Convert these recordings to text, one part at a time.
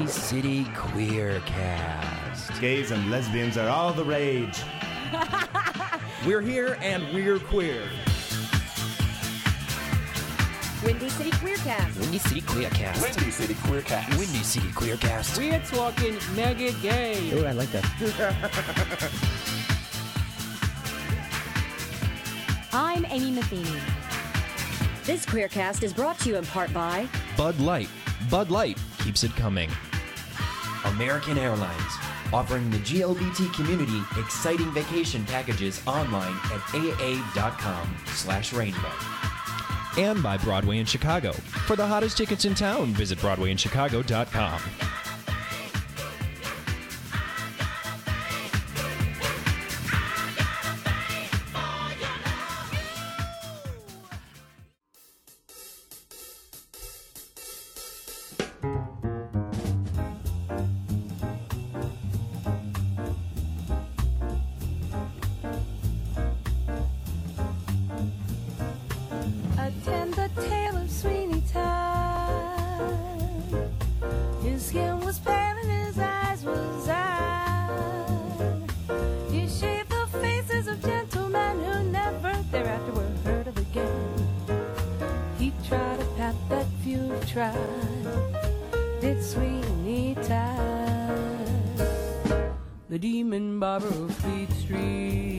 Windy City Queer Cast. Gays and lesbians are all the rage. We're here and we're queer. Windy City Queer Cast. Windy City Queer Cast. Windy City Queer Cast. Windy City Queer Cast. We're talking mega gay. Oh, I like that. I'm Amy Matheny. This Queercast is brought to you in part by Bud Light. Bud Light keeps it coming. American Airlines, offering the GLBT community exciting vacation packages online at aa.com/rainbow. And by Broadway in Chicago. For the hottest tickets in town, visit BroadwayInChicago.com. Attend the tale of Sweeney Todd. His skin was pale and his eyes was eyed. He shaved the faces of gentlemen who never thereafter were heard of again. He tried a path that few tried. Did Sweeney Todd, the demon barber of Fleet Street.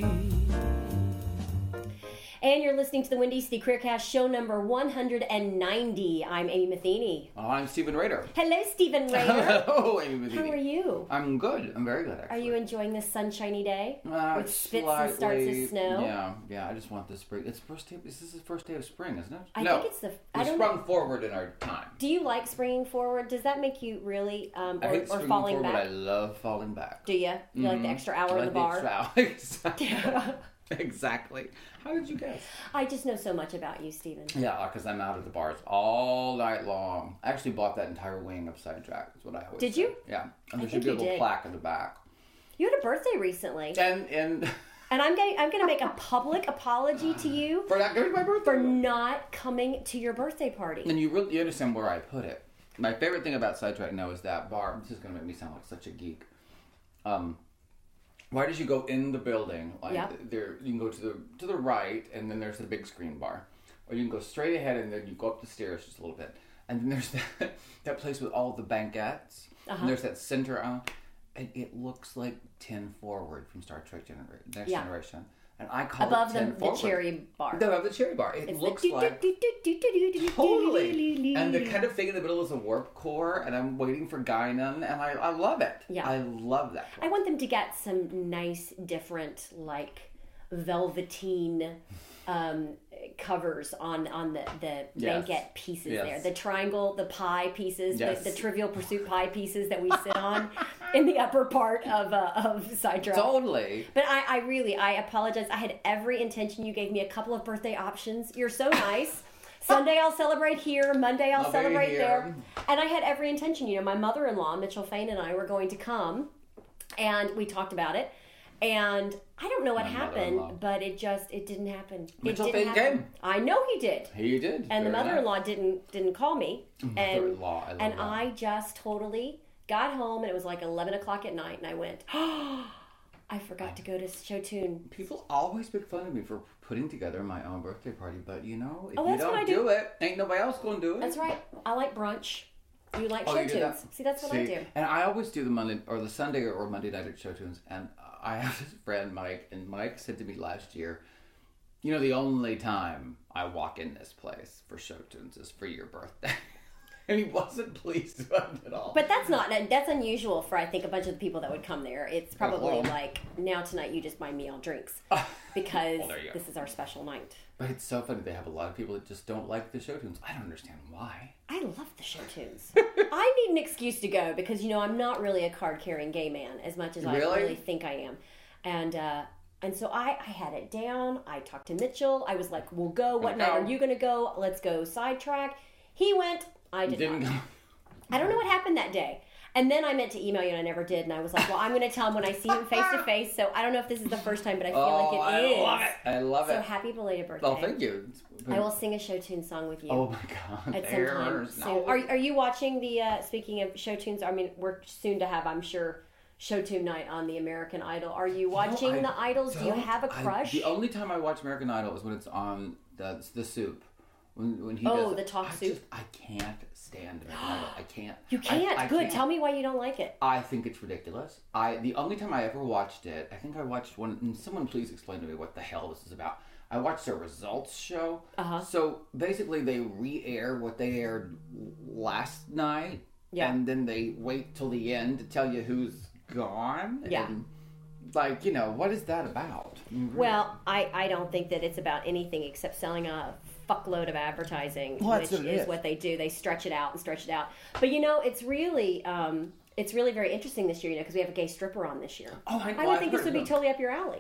And you're listening to the Windy City Queercast show number 190. I'm Amy Matheny. I'm Stephen Rader. Hello, Stephen Rader. Hello, Amy Matheny. How are you? I'm good. I'm very good, actually. Are you enjoying this sunshiny day? With It's spits and starts of snow? Yeah. I just want the spring. It's first day. This is the first day of spring, isn't it? I no, think it's the... we sprung forward in our time. Do you like springing forward? Does that make you really... I hate or springing falling forward. back? I love falling back. Do you? You like the extra hour I in the bar? Extra hour. Exactly. How did you guess? I just know so much about you, Stephen. Yeah, because I'm out at the bars all night long. I actually bought that entire wing of Sidetrack. Is what I always Did say. you? Yeah, and there think should be a you little did. plaque in the back. You had a birthday recently. And And I'm going to make a public apology to you for not going to my birthday. for not coming to your birthday party. And you understand where I put it. My favorite thing about Sidetrack now is that bar. This is going to make me sound like such a geek. Why did you go in the building? Like Yep. there, you can go to the right, and then there's the big screen bar, or you can go straight ahead, and then you go up the stairs just a little bit, and then there's that place with all the banquettes, and there's that center aisle, and it looks like 10 Forward from Star Trek Next Generation, and I call Above it 10 the Forward. cherry bar. Above the cherry bar. It It's looks the like totally, and the kind of thing in the middle is a warp core, and I'm waiting for Guinan, and I love it. Yeah. I love that. I want them to get some nice, different, like velveteen covers on the Yes. banquette pieces Yes. there. The triangle, the pie pieces, Yes. the Trivial Pursuit pie pieces that we sit on in the upper part of Sidetrack. Totally. But I apologize. I had every intention. You gave me a couple of birthday options. You're so nice. Sunday I'll celebrate here. Monday I'll celebrate here. there. And I had every intention. You know, my mother-in-law, Mitchell Fain, and I were going to come. And we talked about it. And I don't know what My happened, mother-in-law. but it didn't happen. Mitchell it didn't Fain happen. came. I know he did. He did. And the Very mother-in-law nice. didn't call me. And Mother-in-law, I love that. I just totally got home, and it was like 11 o'clock at night, and I went, I forgot to go to Show Tune. People always make fun of me for putting together my own birthday party, but if you Oh, you that's what I don't do. do it, ain't nobody else going to do it. That's right. I like brunch. You like Oh, Show you do Tunes. that? See, that's what I do. And I always do the Monday or the Sunday or Monday night at Show Tunes. And I have this friend, Mike, and Mike said to me last year, you know, the only time I walk in this place for Show Tunes is for your birthday. And he wasn't pleased about it at all. But that's unusual for, I think, a bunch of the people that would come there. It's probably well. like, now tonight you just buy me all drinks. Because Well, there you go. this is our special night. But it's so funny. They have a lot of people that just don't like the Show Tunes. I don't understand why. I love the Show Tunes. I need an excuse to go because, you know, I'm not really a card-carrying gay man as much as I Really? really think I am. And so I had it down. I talked to Mitchell. I was like, we'll go. What night are you going to go? Let's go Sidetrack. He went. I did Didn't not. go. I don't know what happened that day. And then I meant to email you, and I never did. And I was like, well, I'm going to tell him when I see him face to face. So I don't know if this is the first time, but I feel like it is. I love it. So happy belated birthday. Oh, thank you. I will sing a show tune song with you. Oh my God. At some time soon. No. Are you watching the, speaking of show tunes, I mean, we're soon to have, I'm sure, show tune night on the American Idol. Are you watching the Idols? Do you have a crush? The only time I watch American Idol is when it's on the Soup. When he does the talk Soup. I can't stand American Idol. I can't. You can't? I Good. can't. Tell me why you don't like it. I think it's ridiculous. The only time I ever watched it, I think I watched one, and someone please explain to me what the hell this is about. I watched their results show. So basically they re-air what they aired last night. Yeah. And then they wait till the end to tell you who's gone. Yeah. And, what is that about? Well, I don't think that it's about anything except selling a fuckload of advertising, which is what they do. They stretch it out and stretch it out. But it's really very interesting this year, because we have a gay stripper on this year. Oh, I know. I would think this would be totally up your alley.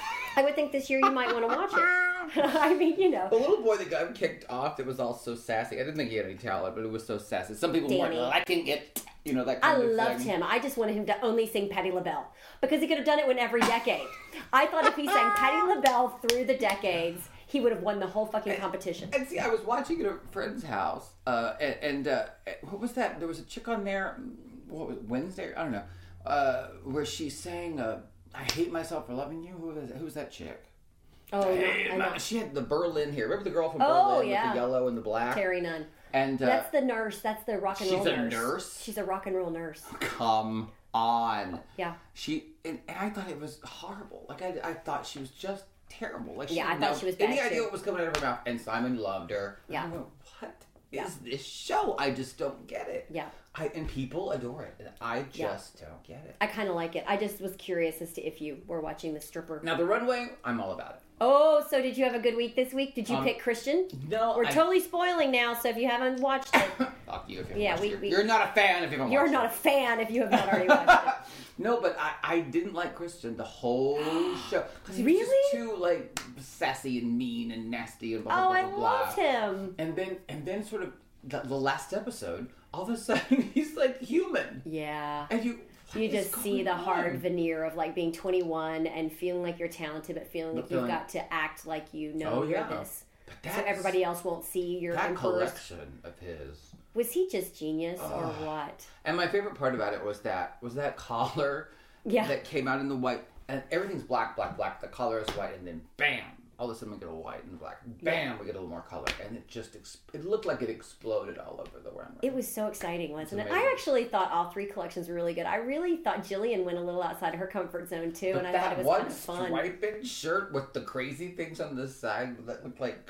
I would think this year you might want to watch it. I mean, The little boy that got kicked off, it was all so sassy. I didn't think he had any talent, but it was so sassy. Some people weren't liking it. That kind of thing. I loved him. I just wanted him to only sing Patti LaBelle, because he could have done it in every decade. I thought if he sang Patti LaBelle through the decades, he would have won the whole fucking competition. And see, I was watching it at a friend's house, and what was that? There was a chick on there, what was it, Wednesday? I don't know, where she sang, I Hate Myself for Loving You. Who was that chick? Oh, no, she had the Berlin hair. Remember the girl from Berlin with the yellow and the black? Terry Nunn. And that's the nurse. That's the rock and roll nurse. She's a nurse? She's a rock and roll nurse. Come on. Yeah. And I thought it was horrible. Like, I thought she was just terrible. Like, I thought she was bad. Any idea what was coming out of her mouth? And Simon loved her. Yeah. And I went, what is this show? I just don't get it. Yeah. And people adore it. And I just don't get it. I kind of like it. I just was curious as to if you were watching The Stripper. Now, The Runway, I'm all about it. Oh, so did you have a good week this week? Did you pick Christian? No. We're totally spoiling now, so if you haven't watched it. Fuck you if you haven't watched it. You're not a fan if you haven't watched it. You're not a fan if you have not already watched it. No, but I didn't like Christian the whole show. Because he was just too, sassy and mean and nasty and blah, blah, blah, blah, blah. I loved him. And then sort of the last episode, all of a sudden, he's, human. Yeah. And you just see the hard veneer of being 21 and feeling like you're talented, but feeling like you've got to act like you're this. So everybody else won't see your that emperor's collection of his. Was he just genius or what? And my favorite part about it was that collar that came out in the white, and everything's black, black, black. The collar is white, and then bam, all of a sudden we get a white and black. Bam, we get a little more color, and it just it looked like it exploded all over the runway. It was so exciting, wasn't it? I actually thought all three collections were really good. I really thought Jillian went a little outside of her comfort zone too, and I thought it was kind of fun. That one striped shirt with the crazy things on the side that looked like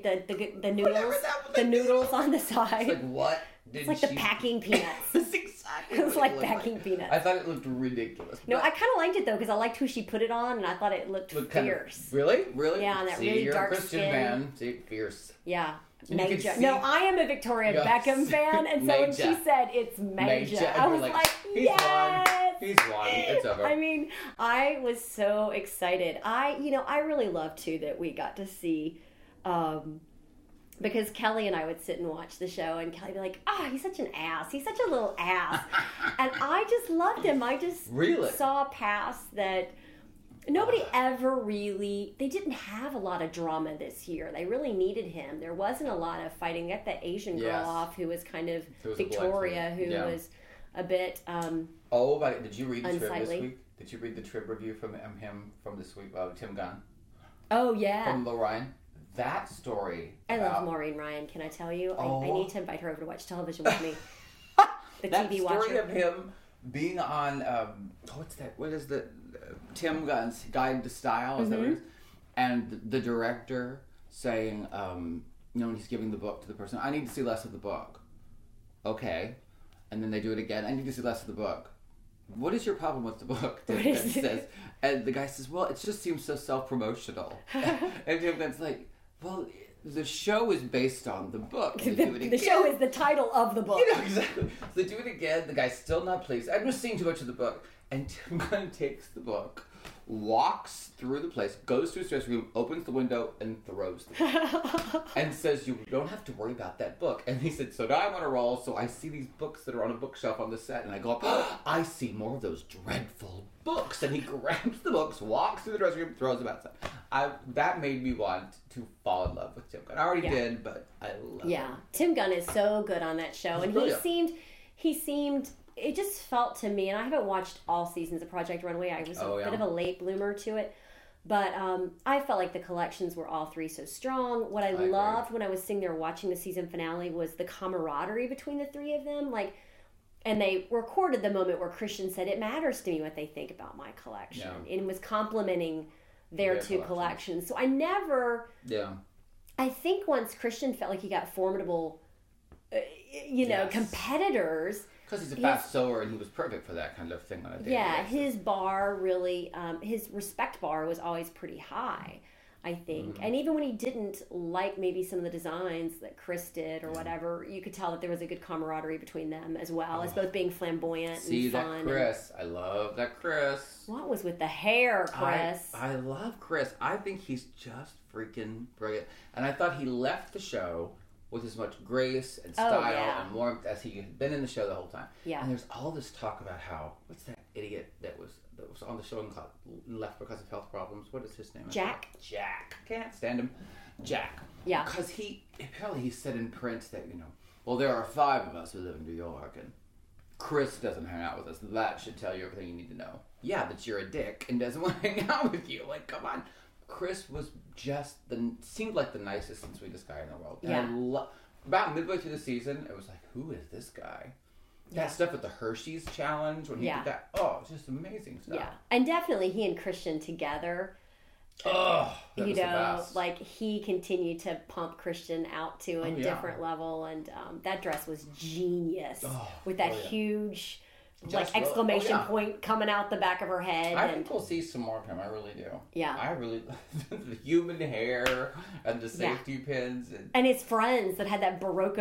the noodles, the noodles on the side. It's like what? It's the packing peanuts. That's exactly. It's like packing peanuts. I thought it looked ridiculous. No, I kind of liked it though because I liked who she put it on, and I thought it looked fierce. Really? Yeah, and that really you're dark a Christian skin. Man. See, fierce. Yeah. Major. No, I am a Victoria Beckham fan, and so when she said it's major, I was like yes! He's won. It's over. I mean, I was so excited. I really loved too that we got to see, because Kelly and I would sit and watch the show, and Kelly would be like, he's such an ass. He's such a little ass. And I just loved him. I just saw past that. Nobody ever really, they didn't have a lot of drama this year. They really needed him. There wasn't a lot of fighting. Get that Asian girl off who was kind of Victoria, who was a bit did you read the unsightly. Trib this week? Did you read the Trib review from him from this week? Tim Gunn. Oh, yeah. From Lorraine. That story. I love Maureen Ryan, can I tell you? I need to invite her over to watch television with me. The that TV story watcher. of him being on, what's that? What is the... Tim Gunn's Guide to Style, is that what it is? And the director saying, when he's giving the book to the person, I need to see less of the book. Okay. And then they do it again. I need to see less of the book. What is your problem with the book? Tim Gunn says. And the guy says, well, it just seems so self-promotional. And Tim Gunn's like, well, the show is based on the book. The show is the title of the book. Exactly. So they do it again. The guy's still not pleased. I'm just seeing too much of the book. And Tim Gunn takes the book, walks through the place, goes to his dressing room, opens the window, and throws the book. And says, you don't have to worry about that book. And he said, so now I'm on a roll, so I see these books that are on a bookshelf on the set, and I go up, I see more of those dreadful books. And he grabs the books, walks through the dressing room, throws them outside. That made me want to fall in love with Tim Gunn. I already did, but I love him. Yeah, Tim Gunn is so good on that show. And he seemed... It just felt to me, and I haven't watched all seasons of Project Runway. I was a bit of a late bloomer to it. But I felt like the collections were all three so strong. What I loved when I was sitting there watching the season finale was the camaraderie between the three of them. And they recorded the moment where Christian said, it matters to me what they think about my collection. Yeah. And was complimenting their two collections. So I never... Yeah. I think once Christian felt like he got formidable, competitors... Because he's a fast sewer, and he was perfect for that kind of thing on a daily basis. His bar really, his respect bar was always pretty high, I think. Mm-hmm. And even when he didn't like maybe some of the designs that Chris did or whatever, you could tell that there was a good camaraderie between them as well, as both being flamboyant and fun. See, that Chris. I love that Chris. What was with the hair, Chris? I love Chris. I think he's just freaking brilliant. And I thought he left the show with as much grace and style and warmth as he had been in the show the whole time. Yeah. And there's all this talk about how, what's that idiot that was on the show and left because of health problems? What is his name? Jack. Can't stand him. Jack. Yeah. Because apparently he said in print that, there are 5 of us who live in New York, and Chris doesn't hang out with us. That should tell you everything you need to know. Yeah, that you're a dick and doesn't want to hang out with you. Like, come on. Chris was seemed like the nicest and sweetest guy in the world. And about midway through the season, it was like, who is this guy? That stuff at the Hershey's Challenge, when he did that, it's just amazing stuff. Yeah, and definitely he and Christian together, that was the best. Like he continued to pump Christian out to a different level, and that dress was genius with that huge... exclamation point coming out the back of her head. I think we'll see some more of him. I really do. Yeah. I really... the human hair and the safety pins. And his friends that had that Baroque a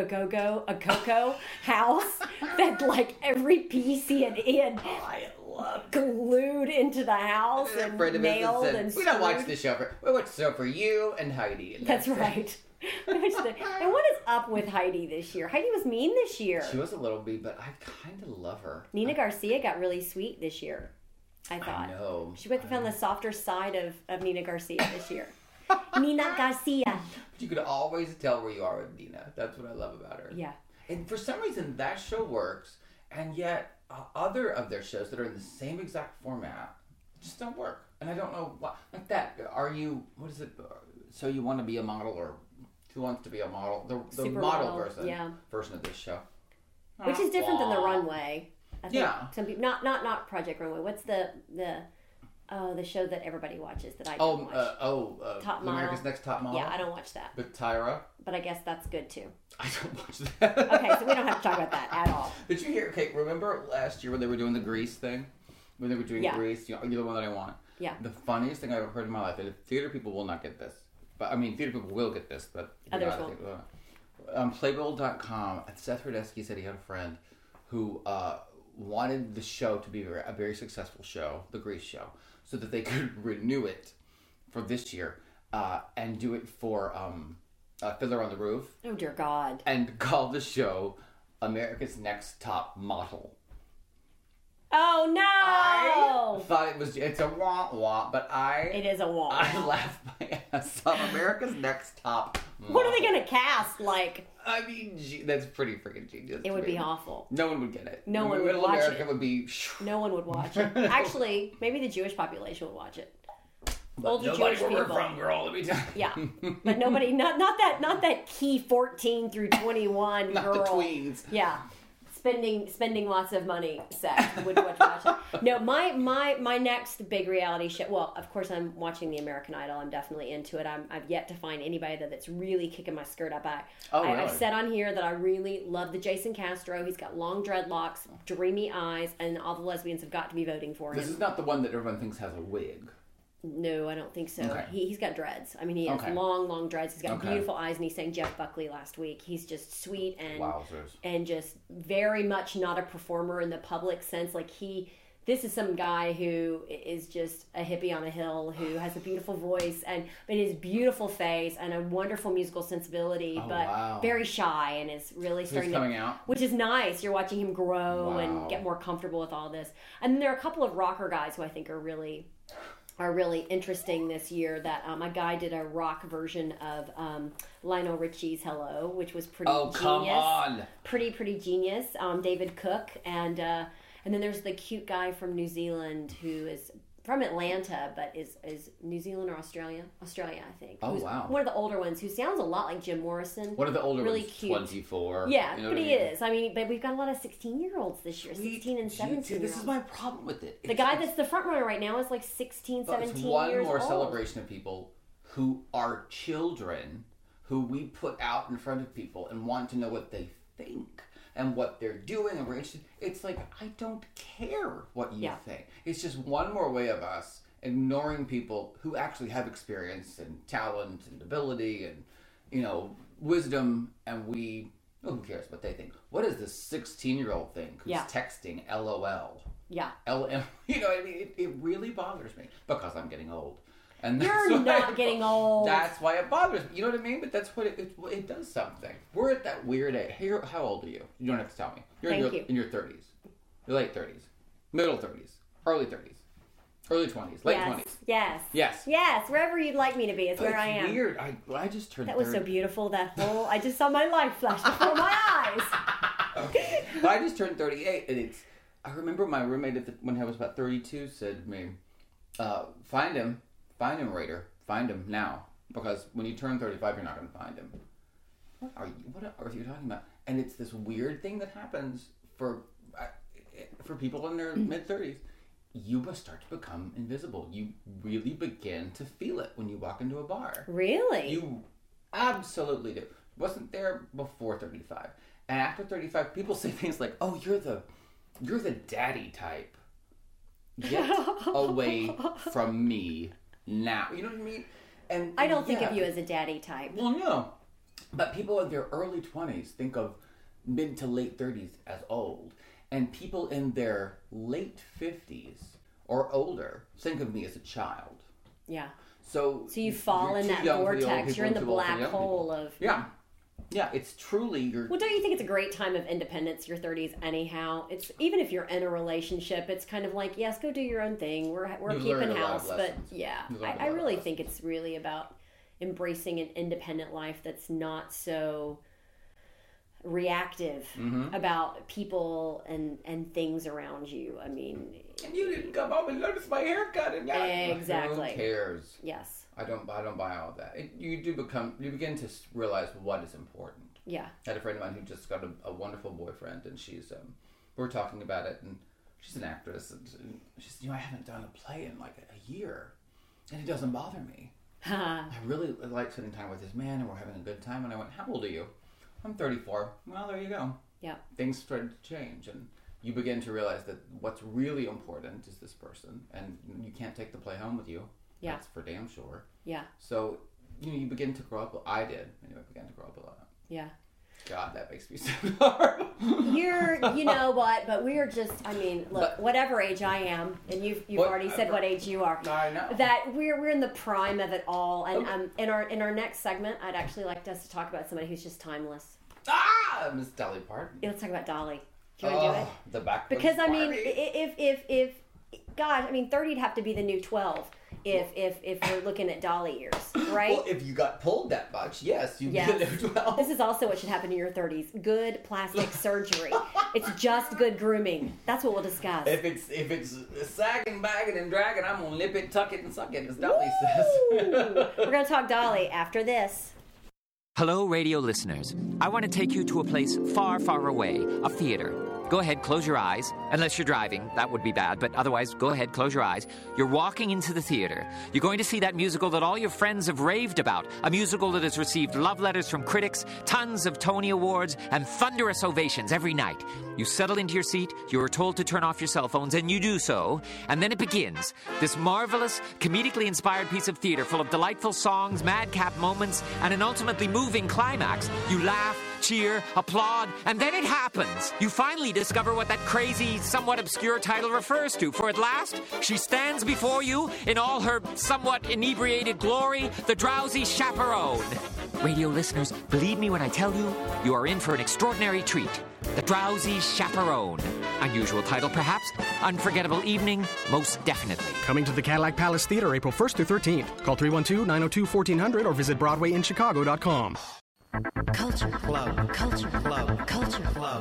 Coco house that every piece he had I love glued into the house and nailed and we don't watch this show we watch the show for you and Heidi. And that's right. And what is up with Heidi this year? Heidi was mean this year. She was a little bit, but I kind of love her. Nina Garcia got really sweet this year, I thought. I know. She went to found the softer side of Nina Garcia this year. Nina Garcia. But you could always tell where you are with Nina. That's what I love about her. Yeah. And for some reason, that show works, and yet other of their shows that are in the same exact format just don't work. And I don't know why. Like that, what is it? So You Want to Be a Model, or Who Wants to Be a Model? The model version of this show. Which is different than the runway. I think some people, not Project Runway. What's the show that everybody watches that I don't watch? Top Model. America's Next Top Model. Yeah, I don't watch that. With Tyra. But I guess that's good too. I don't watch that. Okay, so we don't have to talk about that at all. Did you hear? Okay, remember last year when they were doing the Grease thing? When they were doing Grease, you're the one that I want. Yeah. The funniest thing I've ever heard in my life, and theater people will not get this. But theater people will get this, but others won't. Playbill.com, Seth Rudetsky said he had a friend who wanted the show to be a very successful show, the Grease show, so that they could renew it for this year and do it for Fiddler on the Roof. Oh, dear God. And call the show America's Next Top Model. Oh, no! I thought it's a wah-wah, but It is a wah. I laughed my ass off. America's Next Top Model. What are they going to cast? That's pretty freaking genius. It would be awful. No one would get it. No one would watch America would be... No one would watch it. Actually, maybe the Jewish population would watch it. But older nobody Jewish where people. we're from, girl. Let me tell you. Yeah, but nobody. Not that key 14 through 21 not girl. the tweens. Yeah. Spending lots of money set would watch it. No, my next big reality show. Well, of course, I'm watching the American Idol. I'm definitely into it. I've yet to find anybody that's really kicking my skirt up. Really? I've said on here that I really love the Jason Castro. He's got long dreadlocks, dreamy eyes, and all the lesbians have got to be voting for him. This is not the one that everyone thinks has a wig. No, I don't think so. Okay. He's got dreads. I mean, he has long dreads. He's got beautiful eyes, and he sang Jeff Buckley last week. He's just sweet and just very much not a performer in the public sense. this is some guy who is just a hippie on a hill who has a beautiful voice and his beautiful face and a wonderful musical sensibility, but very shy and is really starting coming out, which is nice. You're watching him grow and get more comfortable with all this. And then there are a couple of rocker guys who I think are really interesting this year. That a guy did a rock version of Lionel Richie's "Hello," which was pretty genius. Come on, pretty genius. David Cook and then there's the cute guy from New Zealand who is from Atlanta, but is New Zealand or Australia? Australia, I think. Oh, wow. One of the older ones who sounds a lot like Jim Morrison. One of the older really ones, cute. 24. Yeah, but he is. I mean, but we've got a lot of 16-year-olds this year, 16 and 17-year-olds. This is my problem with it. The guy that's the front runner right now is like 16, 17 years old. One more celebration of people who are children who we put out in front of people and want to know what they think and what they're doing, and we're interested. It's like, I don't care what you think. It's just one more way of us ignoring people who actually have experience and talent and ability and, wisdom, and who cares what they think? What does this 16-year-old think who's texting LOL? Yeah. LM, I mean, it really bothers me because I'm getting old. And you're not getting old. That's why it bothers me. You know what I mean? But that's what it does something. We're at that weird age. How old are you? You don't have to tell me. You're in your 30s. Your late 30s. Middle 30s. Early 30s. Early 20s. Late 20s. Yes. Wherever you'd like me to be is where I am. It's weird. I just turned 30. That was so beautiful. I just saw my life flash before my eyes. I just turned 38, and I remember my roommate when I was about 32 said to me, find him, Raider. Find him now. Because when you turn 35, you're not going to find him. What are you talking about? And it's this weird thing that happens for people in their mid-30s. You must start to become invisible. You really begin to feel it when you walk into a bar. Really? You absolutely do. Wasn't there before 35. And after 35, people say things like, "Oh, you're the daddy type. Get away from me now." You know what I mean? And I don't think of you as a daddy type. Well, no. But people in their early 20s think of mid to late 30s as old. And people in their late 50s or older think of me as a child. Yeah. So you fall in that vortex. You're in the black hole of... Yeah. Yeah, it's truly Well, don't you think it's a great time of independence, your 30s anyhow? It's even if you're in a relationship, it's kind of like, yes, go do your own thing. We're keeping house, but yeah. I really think it's really about embracing an independent life that's not so reactive about people and things around you. I mean, and you didn't come home and notice my haircut, and exactly. Who cares? Yes. I don't buy all that. You begin to realize what is important. Yeah. I had a friend of mine who just got a wonderful boyfriend, and she's we're talking about it, and she's an actress, and she said, I haven't done a play in like a year, and it doesn't bother me. I really like spending time with this man, and we're having a good time. And I went, "How old are you?" "I'm 34. Well, there you go. Yeah. Things started to change, and you begin to realize that what's really important is this person, and you can't take the play home with you. Yeah. That's for damn sure. Yeah. So, you begin to grow up. I did. Anyway, began to grow up a lot. Yeah. God, that makes me so horrible. You know what, but we are just, I mean, look, whatever age I am, and you've already said what age you are. I know. That we're in the prime of it all. And in our next segment, I'd actually like us to talk about somebody who's just timeless. Miss Dolly Parton. Yeah, let's talk about Dolly. Do you want to do it? The back. Because I mean, if God, I mean, 30'd have to be the new 12 if we're looking at Dolly years, right? Well, if you got pulled that much, yes, you'd be the new 12. This is also what should happen in your 30s. Good plastic surgery. It's just good grooming. That's what we'll discuss. If it's sagging, bagging, and dragging, I'm gonna nip it, tuck it, and suck it, as Dolly says. We're gonna talk Dolly after this. Hello, radio listeners. I want to take you to a place far, far away, a theater. Go ahead, close your eyes. Unless you're driving, that would be bad, but otherwise, go ahead, close your eyes. You're walking into the theater. You're going to see that musical that all your friends have raved about, a musical that has received love letters from critics, tons of Tony Awards, and thunderous ovations every night. You settle into your seat, you are told to turn off your cell phones, and you do so, and then it begins. This marvelous, comedically inspired piece of theater full of delightful songs, madcap moments, and an ultimately moving climax. You laugh, cheer, applaud, and then it happens. You finally discover what that crazy, somewhat obscure title refers to, for at last, she stands before you in all her somewhat inebriated glory, the drowsy chaperone. Radio listeners, believe me when I tell you, you are in for an extraordinary treat. The Drowsy Chaperone. Unusual title, perhaps. Unforgettable evening, most definitely. Coming to the Cadillac Palace Theater April 1st through 13th. Call 312-902-1400 or visit BroadwayInChicago.com. Culture Club. Culture Club. Culture Club.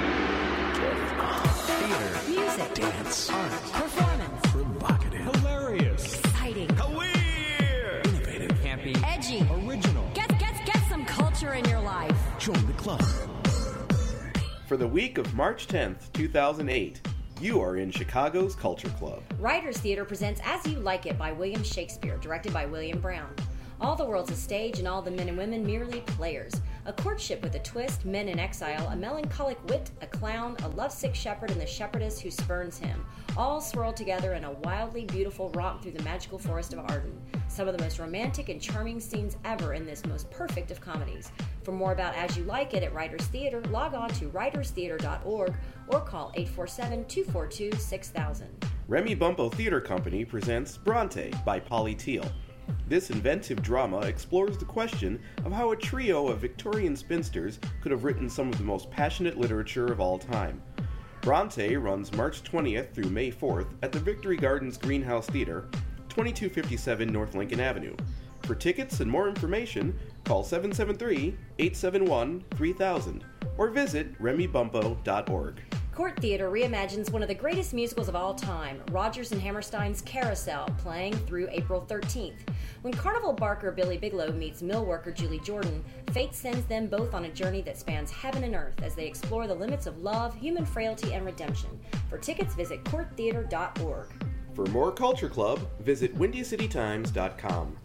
Theater. Music. Dance. Art. Performance. Provocative. Hilarious. Exciting. Weird. Innovative. Campy. Edgy. Original. Get some culture in your life. Join the club. For the week of March 10th, 2008, you are in Chicago's Culture Club. Writers Theater presents As You Like It by William Shakespeare, directed by William Brown. All the world's a stage and all the men and women merely players. A courtship with a twist, men in exile, a melancholic wit, a clown, a lovesick shepherd, and the shepherdess who spurns him. All swirled together in a wildly beautiful romp through the magical forest of Arden. Some of the most romantic and charming scenes ever in this most perfect of comedies. For more about As You Like It at Writers Theater, log on to writerstheater.org or call 847-242-6000. Remy Bumpo Theater Company presents Bronte by Polly Teal. This inventive drama explores the question of how a trio of Victorian spinsters could have written some of the most passionate literature of all time. Bronte runs March 20th through May 4th at the Victory Gardens Greenhouse Theater, 2257 North Lincoln Avenue. For tickets and more information, call 773-871-3000 or visit remybumpo.org. Court Theater reimagines one of the greatest musicals of all time, Rodgers and Hammerstein's Carousel, playing through April 13th. When Carnival barker Billy Bigelow meets mill worker Julie Jordan, fate sends them both on a journey that spans heaven and earth as they explore the limits of love, human frailty, and redemption. For tickets, visit courttheater.org. For more Culture Club, visit WindyCityTimes.com.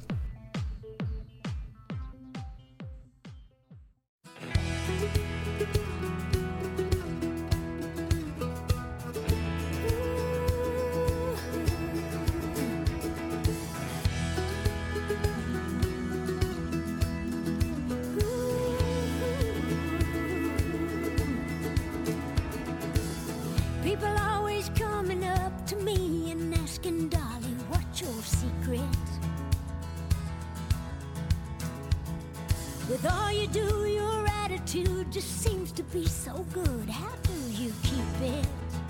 People always coming up to me and asking, darling, what's your secret? With all you do, your attitude just seems to be so good. How do you keep it?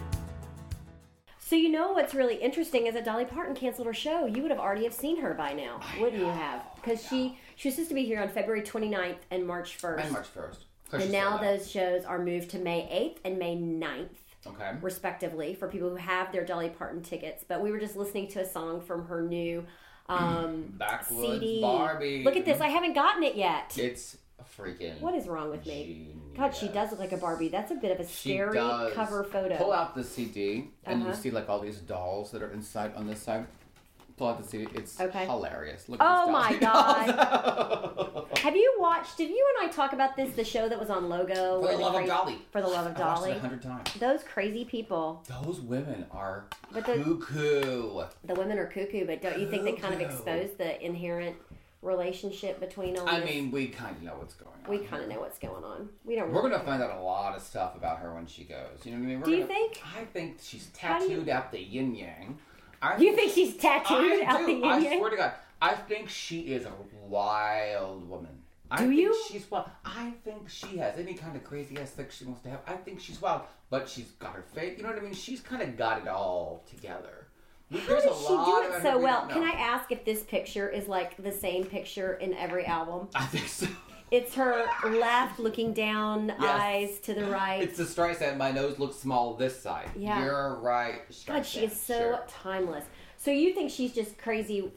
So you know what's really interesting is that Dolly Parton canceled her show. You would have already have seen her by now, wouldn't you have? Because she was supposed to be here on February 29th and March 1st. And March 1st. And now those shows are moved to May 8th and May 9th. Okay. Respectively, for people who have their Dolly Parton tickets. But we were just listening to a song from her new Backwoods CD. Barbie. Look at this. I haven't gotten it yet. It's freaking What is wrong with me? genius. God, she does look like a Barbie. That's a bit of a scary cover photo. Pull out the CD, and you see like all these dolls that are inside on this side. Pull out the CD. It's hilarious. Look at Oh my these God. dolls. Have you watched, did you and I talk about this, the show that was on Logo? For the Love of Dolly. For the Love of I watched Dolly. it 100 times. Those crazy people. Those women are But cuckoo. The women are cuckoo, but don't you think they kind of expose the inherent relationship between all I this? mean, we kind of know what's going on. We kind of know what's going on. We don't. We're really going to find out a lot of stuff about her when she goes. You know what I mean? Do you think? I think she's tattooed out the yin yang. You think she's tattooed out the yin I yang? swear to God. I think she is a wild woman. Do you? She's wild. I think she has any kind of crazy ass thing she wants to have. I think she's wild, but she's got her faith. You know what I mean? She's kind of got it all together. How does she do it so well? Can I ask if this picture is like the same picture in every album? I think so. It's her left looking down, eyes to the right. It's the Streisand. My nose looks small this side. Yeah. You're right, Streisand. God, she is so timeless. So you think she's just crazy?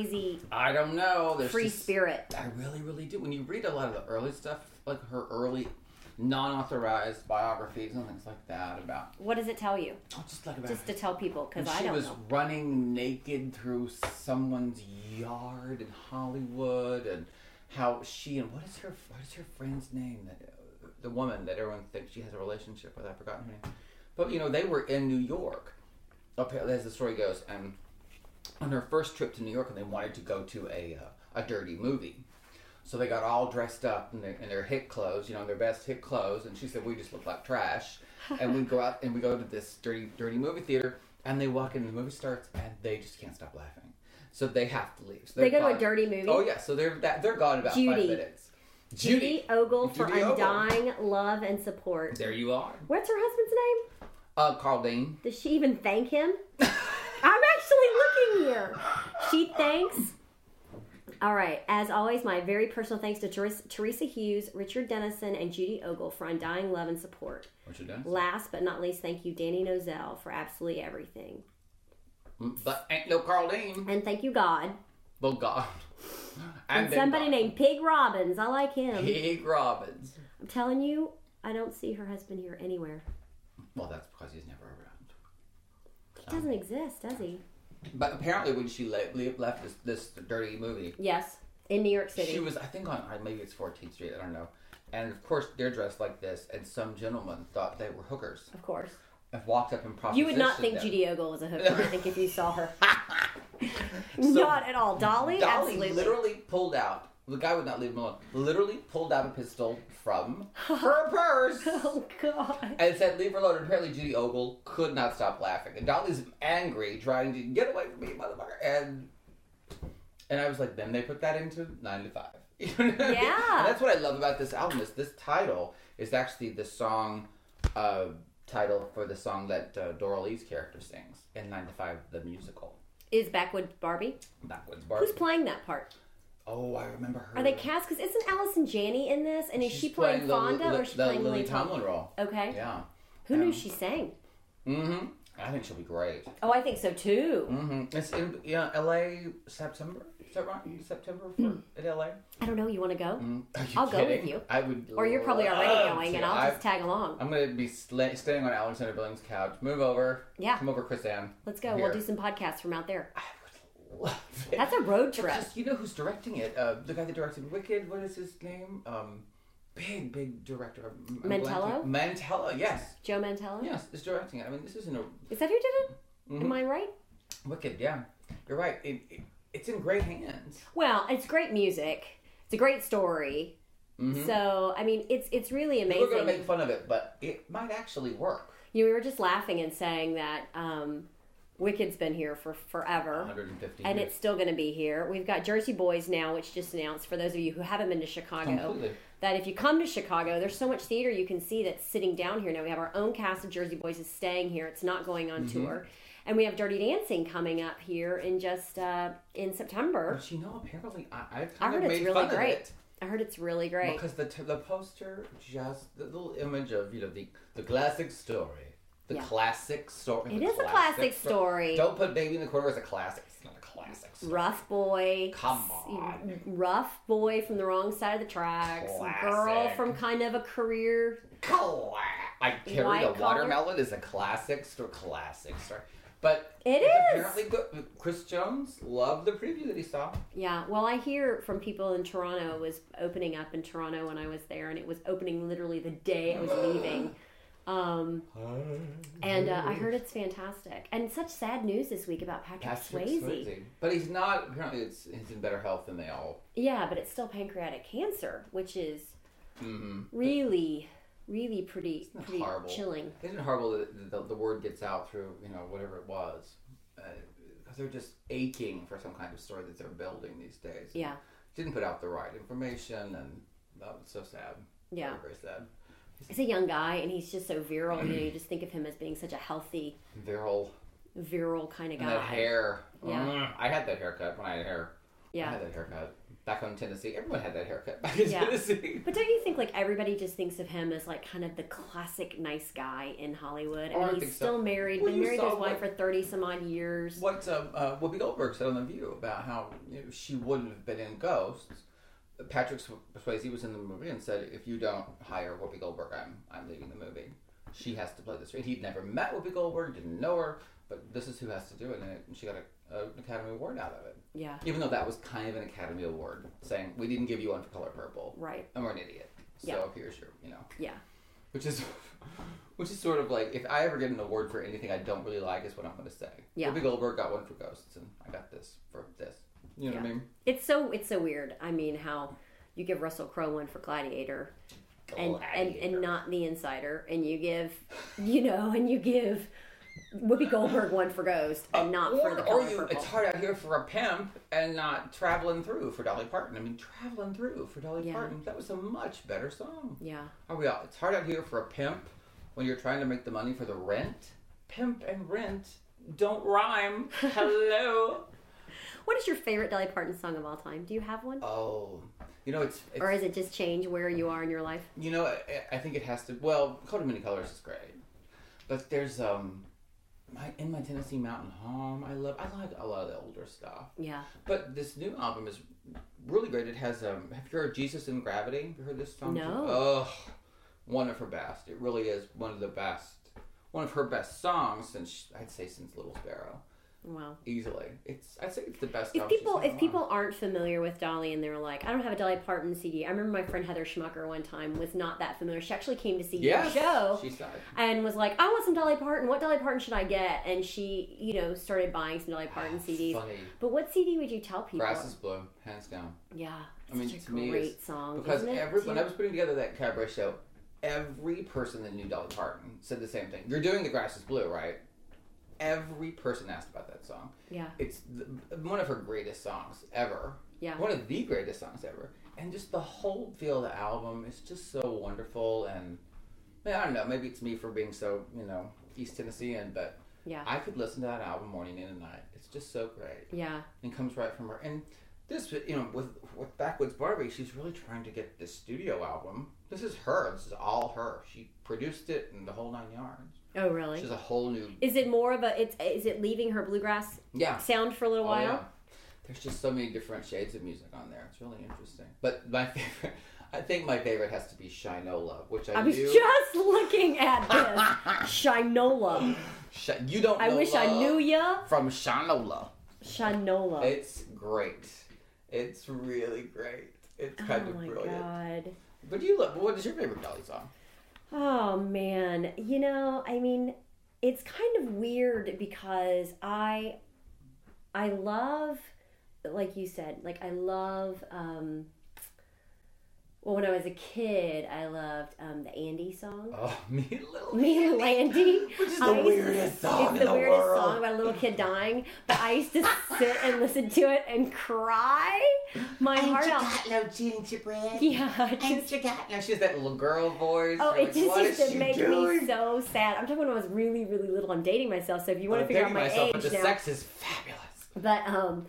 I don't know. There's free spirit. I really, really do. When you read a lot of the early stuff, like her early non-authorized biographies and things like that about... What does it tell you? Just to tell people, because I don't know. She was running naked through someone's yard in Hollywood, and how she and what is her friend's name? The woman that everyone thinks she has a relationship with. I've forgotten her name. But you know, they were in New York. As the story goes, and on her first trip to New York, and they wanted to go to a dirty movie. So they got all dressed up in their hit clothes, their best hit clothes. And she said, we just look like trash. And we go out and we go to this dirty movie theater. And they walk in, and the movie starts, and they just can't stop laughing. So they have to leave. So they go to a dirty movie? Oh, yeah. So they're gone in about 5 minutes. Judy Ogle for Undying Love and Support. There you are. What's her husband's name? Carl Dean. Does she even thank him? I'm actually looking here. She thanks... All right. As always, my very personal thanks to Teresa Hughes, Richard Dennison, and Judy Ogle for Undying Love and Support. Richard Dennison. Last but not least, thank you, Danny Nozell, for absolutely everything. But ain't no Carl Dean. And thank you, God. Well, God. And somebody named Pig Robbins. I like him. Pig Robbins. I'm telling you, I don't see her husband here anywhere. Well, that's because he's never around. He doesn't exist, does he? But apparently when she left this dirty movie... Yes, in New York City. She was, I think, on maybe it's 14th Street, I don't know. And, of course, they're dressed like this, and some gentleman thought they were hookers. Of course. And walked up and propositioned You would not think them. Judy Ogle was a hooker, I think, if you saw her. Not at all. Dolly absolutely. Literally pulled out, the guy would not leave him alone, literally pulled out a pistol from her purse. Oh, God. And said, leave her alone. And apparently Judy Ogle could not stop laughing. And Dolly's angry, trying to get away from me, motherfucker. And I was like, then they put that into 9 to 5. You know what I mean? Yeah. And that's what I love about this album, is this title is actually the song title for the song that Dora Lee's character sings in 9 to 5, the musical. Is Backwoods Barbie? Backwoods Barbie. Who's playing that part? Oh, I remember her. Are they cast? Because isn't Allison Janney in this? And is she playing Fonda or is she playing Lily Tomlin role? Okay. Yeah. Who knew she sang? Mm-hmm. I think she'll be great. Oh, I think so too. Mm-hmm. It's in L.A. September. Is that right? September in L.A. I don't know. You want to go? I'll go with you. I would. Or you're probably already going, and I'll just tag along. I'm going to be staying on Alexander Billings' couch. Move over. Yeah. Come over, Chris Ann. Let's go. We'll do some podcasts from out there. I would love it. That's a road trip. Because you know who's directing it? The guy that directed Wicked. What is his name? Big director. Mantello? Mantello, yes. Joe Mantello? Yes, is directing it. I mean, this isn't a... Is that who did it? Mm-hmm. Am I right? Wicked, yeah. You're right. It's in great hands. Well, it's great music. It's a great story. Mm-hmm. So, I mean, it's really amazing. We're going to make fun of it, but it might actually work. We were just laughing and saying that Wicked's been here for forever. 150 and years. It's still going to be here. We've got Jersey Boys now, which just announced, for those of you who haven't been to Chicago, Completely. that if you come to Chicago, there's so much theater you can see that's sitting down here now. We have our own cast of Jersey Boys is staying here. It's not going on tour. And we have Dirty Dancing coming up here in just in September. But you know, apparently, I heard it's really great. I heard it's really great. Because the poster, just the little image of, the classic story. The classic story. It is a classic story. Don't put Baby in the Corner as a classic. It's not a classic story. Rough boy. Come on. Rough boy from the wrong side of the tracks. Classic. Girl from kind of a career. I carry a watermelon is a classic story. Classic story. But it is is apparently good. Chris Jones loved the preview that he saw. Yeah, well, I hear from people in Toronto. It was opening up in Toronto when I was there, and it was opening literally the day I was leaving. And I heard it's fantastic. And such sad news this week about Patrick Swayze. But he's not, apparently he's in better health than they all. Yeah, but it's still pancreatic cancer, which is really pretty horrible. Chilling. Isn't it horrible that the word gets out through, whatever it was? Because they're just aching for some kind of story that they're building these days. Yeah. Didn't put out the right information, and that was so sad. Yeah. Very, very sad. He's a young guy, and he's just so virile. You just think of him as being such a healthy, virile kind of guy. And that hair. Yeah. I had that haircut when I had hair. Yeah. I had that haircut back home in Tennessee. Everyone had that haircut back in Tennessee. But don't you think everybody just thinks of him as kind of the classic nice guy in Hollywood? I mean, he's still married, been married to his wife for 30 some odd years. What Whoopi Goldberg said on The View about how she wouldn't have been in Ghosts. Patrick Swayze was in the movie and said, if you don't hire Whoopi Goldberg, I'm leaving the movie. She has to play this. He'd never met Whoopi Goldberg, didn't know her, but this is who has to do it, and she got an Academy Award out of it. Yeah. Even though that was kind of an Academy Award, saying, we didn't give you one for Color Purple. Right. And we're an idiot. So here's your, Yeah. Which is sort of like, if I ever get an award for anything I don't really like, is what I'm going to say. Yeah. Whoopi Goldberg got one for Ghosts, and I got this for this. You know what I mean? It's so weird. I mean, how you give Russell Crowe one for Gladiator. And not The Insider, and you give Whoopi Goldberg one for Ghost, and not for The Color Purple. It's Hard Out Here for a Pimp, and not Traveling Through for Dolly Parton. I mean, Traveling Through for Dolly Parton, that was a much better song. Yeah. It's Hard Out Here for a Pimp when you're trying to make the money for the rent. Pimp and rent don't rhyme. Hello. What is your favorite Dolly Parton song of all time? Do you have one? Oh, it's or is it just change where you are in your life? I think it has to. Well, Coat of Many Colors is great, but there's In My Tennessee Mountain Home. I like a lot of the older stuff. Yeah. But this new album is really great. It has have you heard Jesus in Gravity? Have you heard this song? No. Oh, one of her best. It really is one of her best songs since Little Sparrow. Wow. Easily. I'd say it's the best. If people aren't familiar with Dolly and they're like, I don't have a Dolly Parton CD. I remember my friend Heather Schmucker one time was not that familiar. She actually came to see your show. She said. And was like, I want some Dolly Parton. What Dolly Parton should I get? And she, started buying some Dolly Parton CDs. Funny. But what CD would you tell people? Grass is Blue, hands down. Yeah. I mean, such to a me, great song. Because isn't it? when I was putting together that cabaret show, every person that knew Dolly Parton said the same thing. You're doing The Grass is Blue, right? Every person asked about that song. Yeah. It's one of her greatest songs ever. Yeah. One of the greatest songs ever. And just the whole feel of the album is just so wonderful. And I don't know, maybe it's me for being so, East Tennessean, but I could listen to that album morning and night. It's just so great. Yeah. And comes right from her. And this, with Backwoods Barbie, she's really trying to get this studio album. This is her. This is all her. She produced it in the whole 9 yards. Oh, really? She's a whole new... Is it more of is it leaving her bluegrass sound for a little while? Yeah. There's just so many different shades of music on there. It's really interesting. But I think my favorite has to be Shinola, which I was just looking at this. Shinola. You don't know I wish I knew ya. From Shinola. Shinola. It's great. It's really great. It's kind of brilliant. Oh, my God. But what is your favorite Dolly song? Oh, man. It's kind of weird because I love, like you said, I love, when I was a kid, I loved the Andy song. Oh, Me and Landy. Which is the weirdest song in the world. It's the weirdest song about a little kid dying. But I used to sit and listen to it and cry my heart out. Ain't you got no gingerbread? Yeah. Ain't you got no... She has that little girl voice. Oh, it just used to make me so sad. I'm talking when I was really, really little. I'm dating myself, so if you want to figure out my age but the now. sex is fabulous. But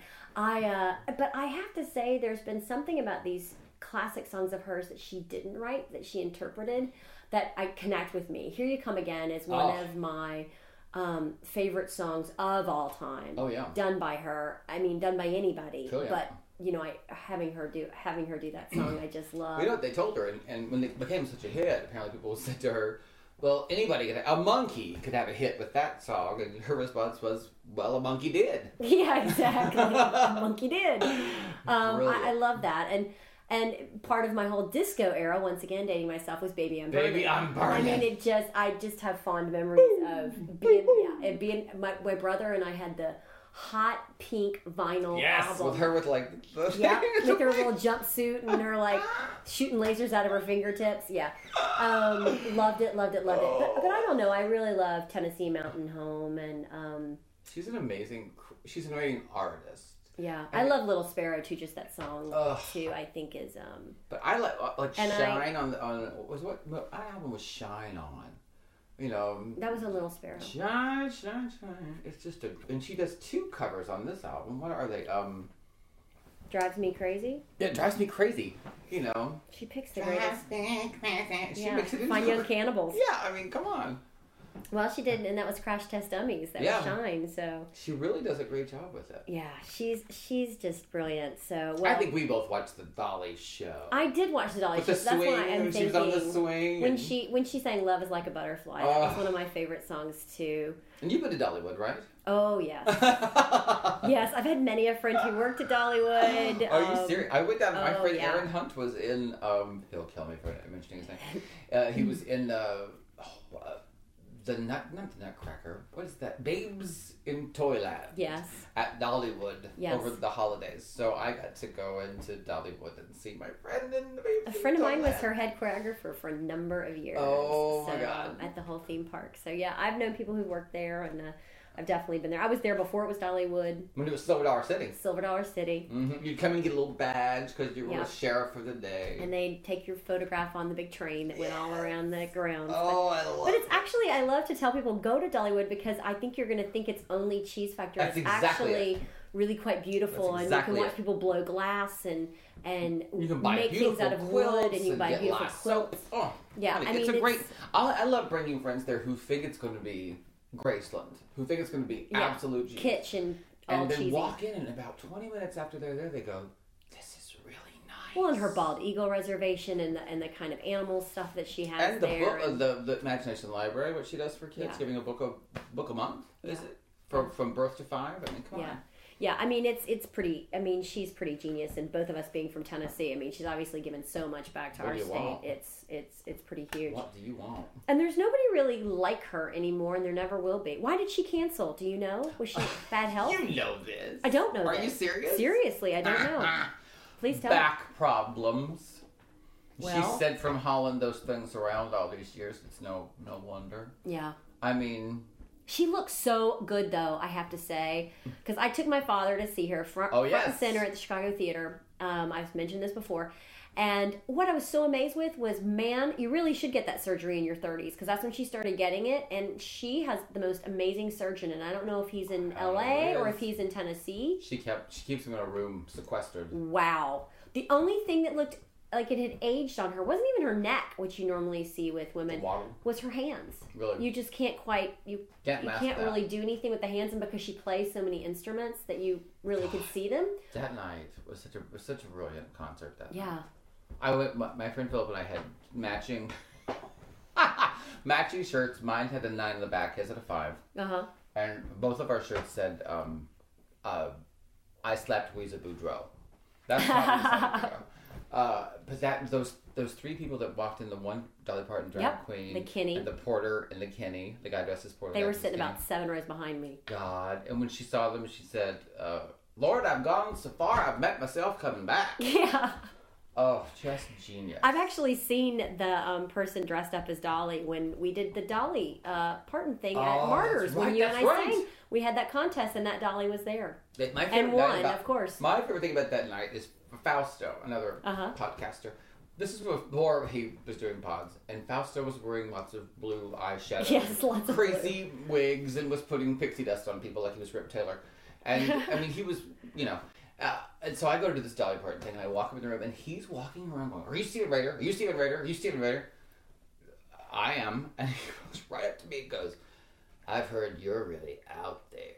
I have to say there's been something about these classic songs of hers that she didn't write, that she interpreted, that I connect with me. Here You Come Again is one of my favorite songs of all time. Oh yeah, done by her. Done by anybody. Oh, yeah. But having her do that song, I just love. They told her, and when it became such a hit, apparently people said to her, "Well, a monkey could have a hit with that song," and her response was, "Well, a monkey did." Yeah, exactly. A monkey did. I love that, and part of my whole disco era, once again dating myself, was Baby I'm Burning. Baby I'm Burning. I just have fond memories of being my brother and I had the hot pink vinyl album. With her with with her little jumpsuit and her shooting lasers out of her fingertips. Yeah, loved it. But I don't know. I really love Tennessee Mountain Home, and she's an amazing artist. Yeah, I love Little Sparrow too. Just that song too, I think is. But I like Shine on what album was Shine on? That was a Little Sparrow. Shine. It's just and she does 2 covers on this album. What are they? Drives Me Crazy. Yeah, Drives Me Crazy. She picks the greatest. She makes it into Fine Young Cannibals. Yeah, come on. Well, she did, and that was Crash Test Dummies. That was Shine. So she really does a great job with it. Yeah, she's just brilliant. So I think we both watched the Dolly show. I did watch the Dolly show. That's why I'm thinking. She was on the swing. When she sang "Love Is Like a Butterfly," that was one of my favorite songs too. And you've been to Dollywood, right? Oh yes, yes. I've had many a friend who worked at Dollywood. Are you serious? I went down. My friend Aaron Hunt was in. He'll kill me for mentioning his name. He was in. not the Nutcracker. What is that? Babes in Toyland. Yes. At Dollywood. Yes. Over the holidays. So I got to go into Dollywood and see my friend in the Babes. A friend of mine was her head choreographer for a number of years. Oh my God. At the whole theme park. So yeah, I've known people who worked there, and I've definitely been there. I was there before it was Dollywood. When it was Silver Dollar City. Silver Dollar City. Mm-hmm. You'd come and get a little badge because you were a sheriff for the day. And they'd take your photograph on the big train that went all around the grounds. Oh, I love it. But it's actually, I love to tell people, go to Dollywood, because I think you're going to think it's only Cheese Factory. That's it's exactly actually really quite beautiful. That's and exactly you can watch people blow glass and you can buy make things out of wood, and you can buy beautiful quilts. Yeah, I mean, it's a great... I love bringing friends there who think it's going to be Graceland, who think it's going to be absolute kitsch and all then cheesy. Walk in, and about 20 minutes after they're there, they go, "This is really nice." Well, and her Bald Eagle reservation and the kind of animal stuff that she has and the there. Book, the Imagination Library, what she does for kids, giving a book a month, is it? From birth to 5? I mean, come on. Yeah, I mean, it's pretty, I mean, she's pretty genius, and both of us being from Tennessee, I mean, she's obviously given so much back to our state. Want? It's pretty huge. What do you want? And there's nobody really like her anymore, and there never will be. Why did she cancel? Do you know? Was she bad health? You know this. I don't know Are this. you serious? Seriously, I don't know. Please tell me. Back problems. Well, she said from Holland those things around all these years. It's no wonder. Yeah. I mean... She looks so good, though, I have to say. Because I took my father to see her front and center at the Chicago Theater. I've mentioned this before. And what I was so amazed with was, man, you really should get that surgery in your 30s. Because that's when she started getting it. And she has the most amazing surgeon. And I don't know if he's in L.A. or if he's in Tennessee. She keeps him in a room sequestered. Wow. The only thing that looked like it had aged on her wasn't even her neck, which you normally see with women, was her hands. Really? You just can't quite, you can't really do anything with the hands, and because she plays so many instruments that you really could see them. That night was such a brilliant concert. That night. I went. My friend Philip and I had matching shirts. Mine had a 9 in the back, his had a 5. And both of our shirts said, "I slapped Weezer Boudreaux." That's probably but those 3 people that walked in, the one Dolly Parton drag queen, the Kinney, and the porter and the Kinney, the guy dressed as porter. They were sitting about 7 rows behind me. God, and when she saw them, she said, "Lord, I've gone so far, I've met myself coming back." Yeah. Oh, just genius. I've actually seen the person dressed up as Dolly when we did the Dolly Parton thing at Martyrs. When you and I sang, we had that contest, and that Dolly was there. And won, of course. My favorite thing about that night is Fausto, another podcaster. This is before he was doing pods, and Fausto was wearing lots of blue eyeshadow. Yes, lots of crazy wigs, and was putting pixie dust on people like he was Rip Taylor. And, I mean, he was, and so I go to this Dolly Parton thing, and I walk up in the room, and he's walking around going, "Are you Steven Rader? Are you Steven Rader? Are you Steven Rader?" I am. And he goes right up to me and goes, "I've heard you're really out there."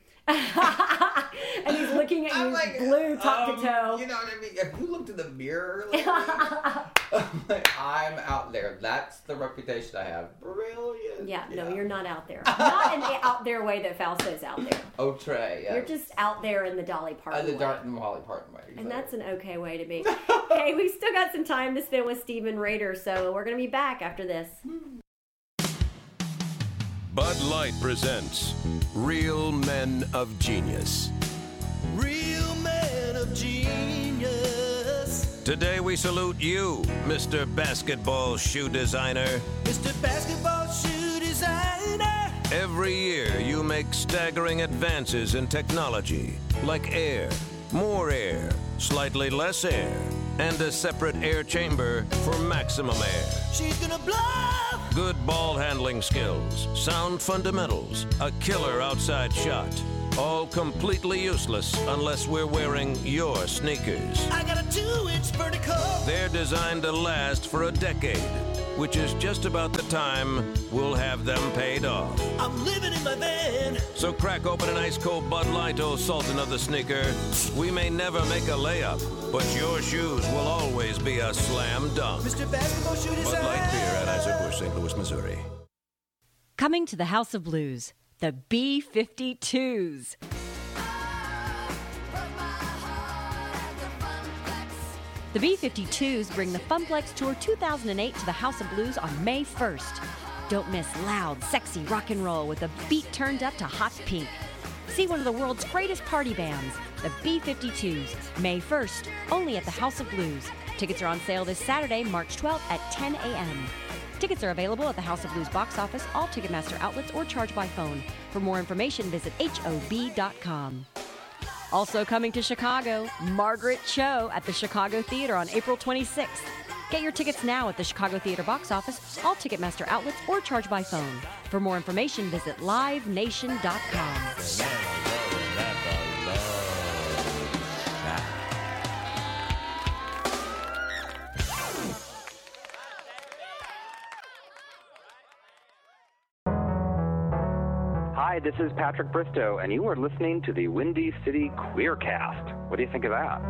And he's looking at you like, blue top to toe. You know what I mean? Have you looked in the mirror lately? I'm like, I'm out there. That's the reputation I have. Brilliant. Yeah, no, you're not out there. Not in the out there way that Fausto's out there. Oh, Trey, yeah. You're just out there in the Dolly Parton way. The Darton Wally Parton way. Exactly. And that's an okay way to be. Hey, we've still got some time to spend with Steven Rader, so we're going to be back after this. Bud Light presents Real Men of Genius. Real Men of Genius. Today we salute you, Mr. Basketball Shoe Designer. Mr. Basketball Shoe Designer. Every year you make staggering advances in technology, like air, more air, slightly less air, and a separate air chamber for maximum air. She's gonna blow! Good ball handling skills, sound fundamentals, a killer outside shot. All completely useless unless we're wearing your sneakers. I got a 2-inch vertical. They're designed to last for a decade, which is just about the time we'll have them paid off. I'm living in my van. So crack open an ice-cold Bud Light, oh Sultan of the Sneaker. We may never make a layup, but your shoes will always be a slam dunk. Mr. Basketball Shoe Designer. Bud Light Beer, Anheuser-Busch, St. Louis, Missouri. Coming to the House of Blues, the B-52s. The B-52s bring the Funplex Tour 2008 to the House of Blues on May 1st. Don't miss loud, sexy rock and roll with the beat turned up to hot pink. See one of the world's greatest party bands, the B-52s, May 1st, only at the House of Blues. Tickets are on sale this Saturday, March 12th at 10 a.m. Tickets are available at the House of Blues box office, all Ticketmaster outlets, or charge by phone. For more information, visit HOB.com. Also coming to Chicago, Margaret Cho at the Chicago Theater on April 26th. Get your tickets now at the Chicago Theater box office, all Ticketmaster outlets, or charge by phone. For more information, visit livenation.com. Hi, this is Patrick Bristow, and you are listening to the Windy City Queercast. What do you think of that?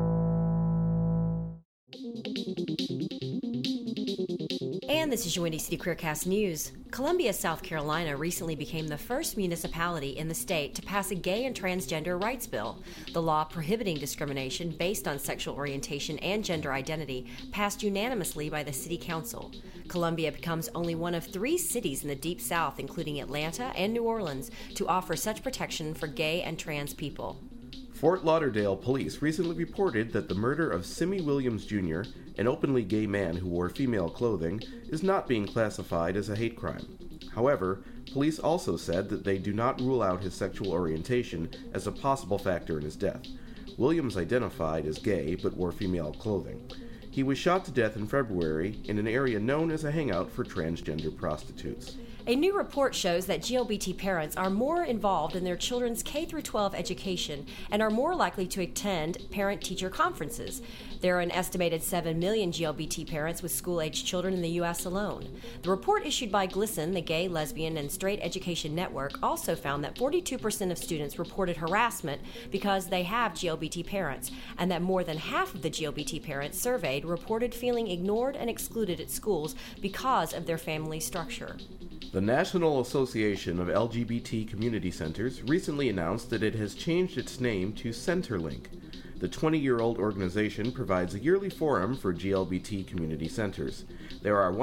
And this is your Windy City Queercast News. Columbia, South Carolina recently became the first municipality in the state to pass a gay and transgender rights bill. The law prohibiting discrimination based on sexual orientation and gender identity passed unanimously by the City Council. Columbia becomes only one of 3 cities in the Deep South, including Atlanta and New Orleans, to offer such protection for gay and trans people. Fort Lauderdale police recently reported that the murder of Simi Williams Jr., an openly gay man who wore female clothing, is not being classified as a hate crime. However, police also said that they do not rule out his sexual orientation as a possible factor in his death. Williams identified as gay but wore female clothing. He was shot to death in February in an area known as a hangout for transgender prostitutes. A new report shows that GLBT parents are more involved in their children's K-12 education and are more likely to attend parent-teacher conferences. There are an estimated 7 million GLBT parents with school-aged children in the U.S. alone. The report issued by GLSEN, the Gay, Lesbian, and Straight Education Network, also found that 42% of students reported harassment because they have GLBT parents, and that more than half of the GLBT parents surveyed reported feeling ignored and excluded at schools because of their family structure. The National Association of LGBT Community Centers recently announced that it has changed its name to Centerlink. The 20-year-old organization provides a yearly forum for GLBT community centers. There are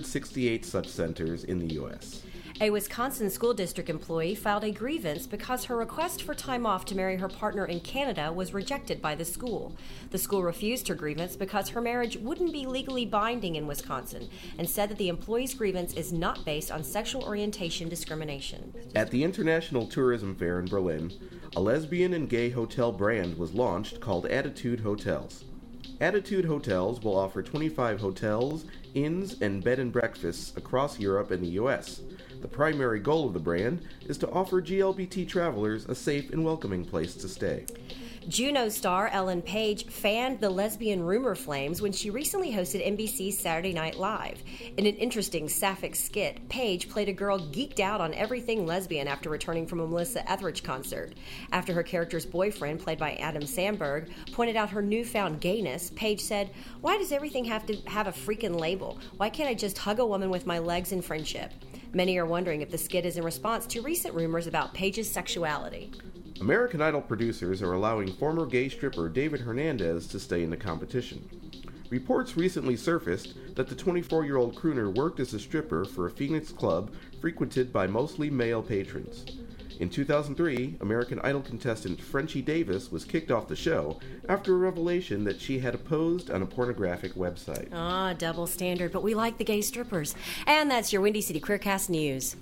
168 such centers in the U.S. A Wisconsin school district employee filed a grievance because her request for time off to marry her partner in Canada was rejected by the school. The school refused her grievance because her marriage wouldn't be legally binding in Wisconsin and said that the employee's grievance is not based on sexual orientation discrimination. At the International Tourism Fair in Berlin, a lesbian and gay hotel brand was launched called Attitude Hotels. Attitude Hotels will offer 25 hotels, inns, and bed and breakfasts across Europe and the U.S. The primary goal of the brand is to offer GLBT travelers a safe and welcoming place to stay. Juno star Ellen Page fanned the lesbian rumor flames when she recently hosted NBC's Saturday Night Live. In an interesting sapphic skit, Page played a girl geeked out on everything lesbian after returning from a Melissa Etheridge concert. After her character's boyfriend, played by Adam Sandberg, pointed out her newfound gayness, Page said, "Why does everything have to have a freaking label? Why can't I just hug a woman with my legs in friendship?" Many are wondering if the skit is in response to recent rumors about Page's sexuality. American Idol producers are allowing former gay stripper David Hernandez to stay in the competition. Reports recently surfaced that the 24-year-old crooner worked as a stripper for a Phoenix club frequented by mostly male patrons. In 2003, American Idol contestant Frenchie Davis was kicked off the show after a revelation that she had posed on a pornographic website. Ah, double standard, but we like the gay strippers. And that's your Windy City Queercast News.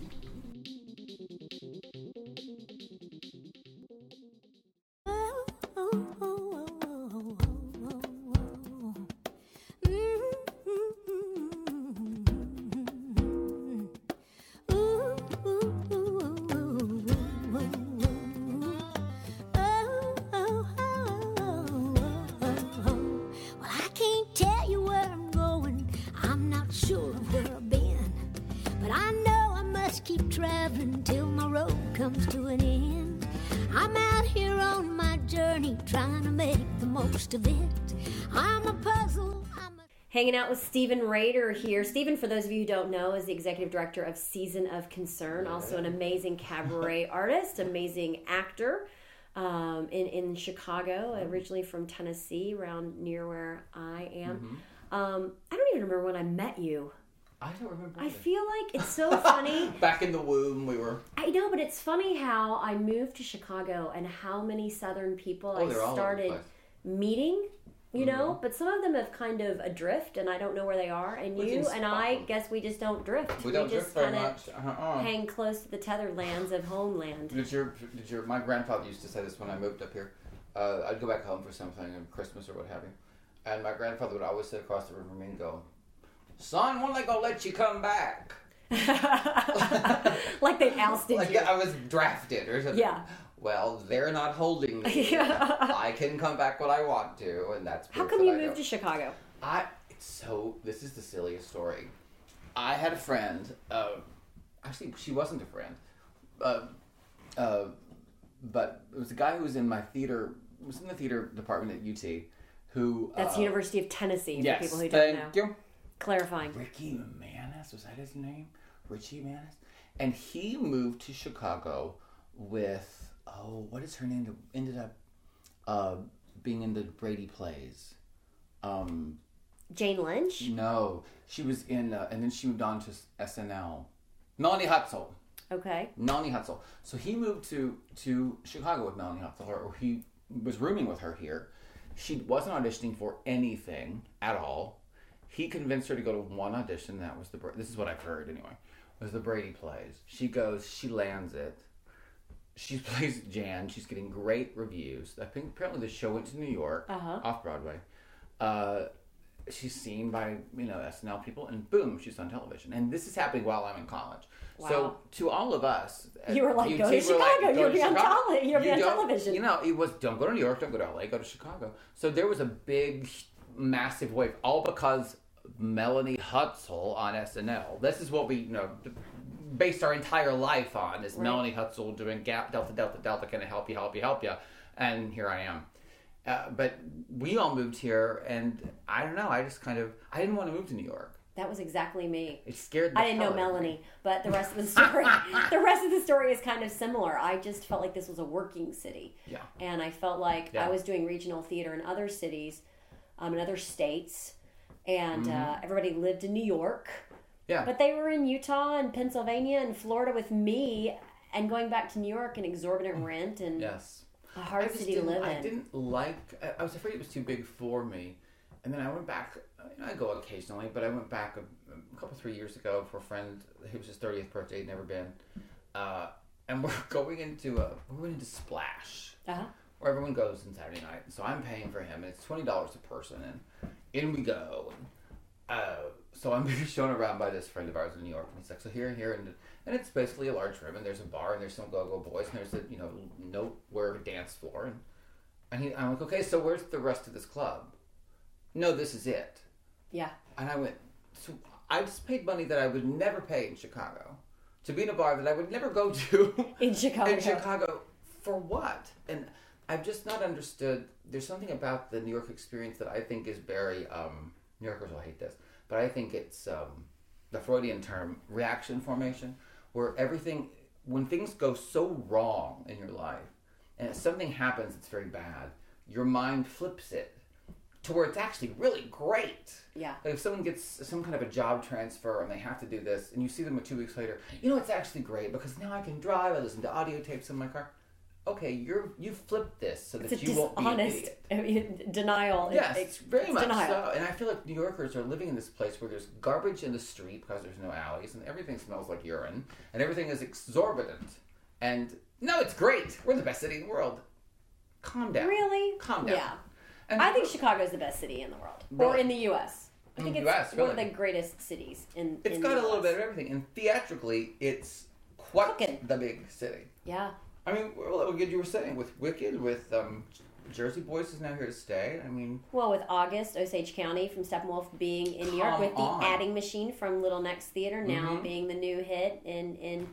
Hanging out with Stephen Rader here. Stephen, for those of you who don't know, is the executive director of Season of Concern, also an amazing cabaret artist, amazing actor. in Chicago, originally from Tennessee, around near where I am. I don't even remember when I met you. I don't remember. I feel like it's so funny. Back in the womb, we were. I know, but it's funny how I moved to Chicago and how many Southern people I started meeting. You know, but some of them have kind of adrift, and I don't know where they are. And you and I guess we just don't drift. We don't just drift very much. Hang close to the tethered lands of homeland. My grandfather used to say this when I moved up here. I'd go back home for something, on Christmas or what have you, and my grandfather would always sit across the river from me and go, "Son, when are they gonna let you come back?" Like they ousted you. I was drafted or something. Yeah. Well, they're not holding me. I can come back when I want to, and that's how come you moved to Chicago? This is the silliest story. I had a friend. Actually, she wasn't a friend. But it was a guy who was in my theater. Was in the theater department at UT. Who? That's University of Tennessee. Yes. For people who don't know. Thank you. Clarifying. Ricky Manis, was that his name? Richie Manis, and he moved to Chicago with. Oh, what is her name? Ended up being in the Brady plays. Jane Lynch? No, she was in, and then she moved on to SNL. Melanie Hutzel. Okay. Melanie Hutzel. So he moved to Chicago with Melanie Hutzel, or he was rooming with her here. She wasn't auditioning for anything at all. He convinced her to go to one audition. That was this is what I've heard anyway. Was the Brady plays. She goes, she lands it. She plays Jan. She's getting great reviews. I think apparently the show went to New York, off Broadway. She's seen by SNL people, and boom, she's on television. And this is happening while I'm in college. Wow. So to all of us, you were like, go to Chicago. You'll be on television. It was don't go to New York, don't go to LA, go to Chicago. So there was a big, massive wave, all because Melanie Hutzel on SNL. This is what we based our entire life on, is Melanie Hutzel doing Gap, Delta, Delta, Delta, can I help you, help you, help you? And here I am. But we all moved here, and I don't know, I didn't want to move to New York. That was exactly me. It scared the I didn't know Melanie, but the rest of the story is kind of similar. I just felt like this was a working city. Yeah. And I felt like I was doing regional theater in other cities, in other states, and everybody lived in New York. Yeah. But they were in Utah and Pennsylvania and Florida with me, and going back to New York, an exorbitant rent and a hard city to live in. I didn't I was afraid it was too big for me. And then I went back, I go occasionally, but I went back a couple, 3 years ago for a friend. It was his 30th birthday, he'd never been. And we're going into Splash, where everyone goes on Saturday night. So I'm paying for him, and it's $20 a person, and in we go. So I'm being shown around by this friend of ours in New York, and he's like, so here, and it's basically a large room, and there's a bar, and there's some go-go boys, and there's a nowhere dance floor, and I'm like, okay, so where's the rest of this club? No, this is it. Yeah. And I went, so I just paid money that I would never pay in Chicago to be in a bar that I would never go to in Chicago. In Chicago, for what? And I've just not understood. There's something about the New York experience that I think is very New Yorkers will hate this, but I think it's the Freudian term reaction formation, where when things go so wrong in your life, and if something happens that's very bad, your mind flips it to where it's actually really great. Yeah. Like if someone gets some kind of a job transfer and they have to do this, and you see them 2 weeks later, it's actually great because now I can drive, I listen to audio tapes in my car. Okay, you flipped this so that you won't be an idiot. Denial. Yes, it's very much denial. so. And I feel like New Yorkers are living in this place where there's garbage in the street because there's no alleys, and everything smells like urine, and everything is exorbitant. And no, it's great. We're the best city in the world. Calm down. Really? Calm down. Yeah. And I think Chicago's the best city in the world, or in the U.S. I think it's one of the greatest cities in. It's got a little bit of everything, and theatrically, it's quite the big city. Yeah. I mean, what you were saying with Wicked, with Jersey Boys is now here to stay. I mean, well, with August Osage County from Steppenwolf being in New York, with the Adding Machine from Little Next Theater now being the new hit in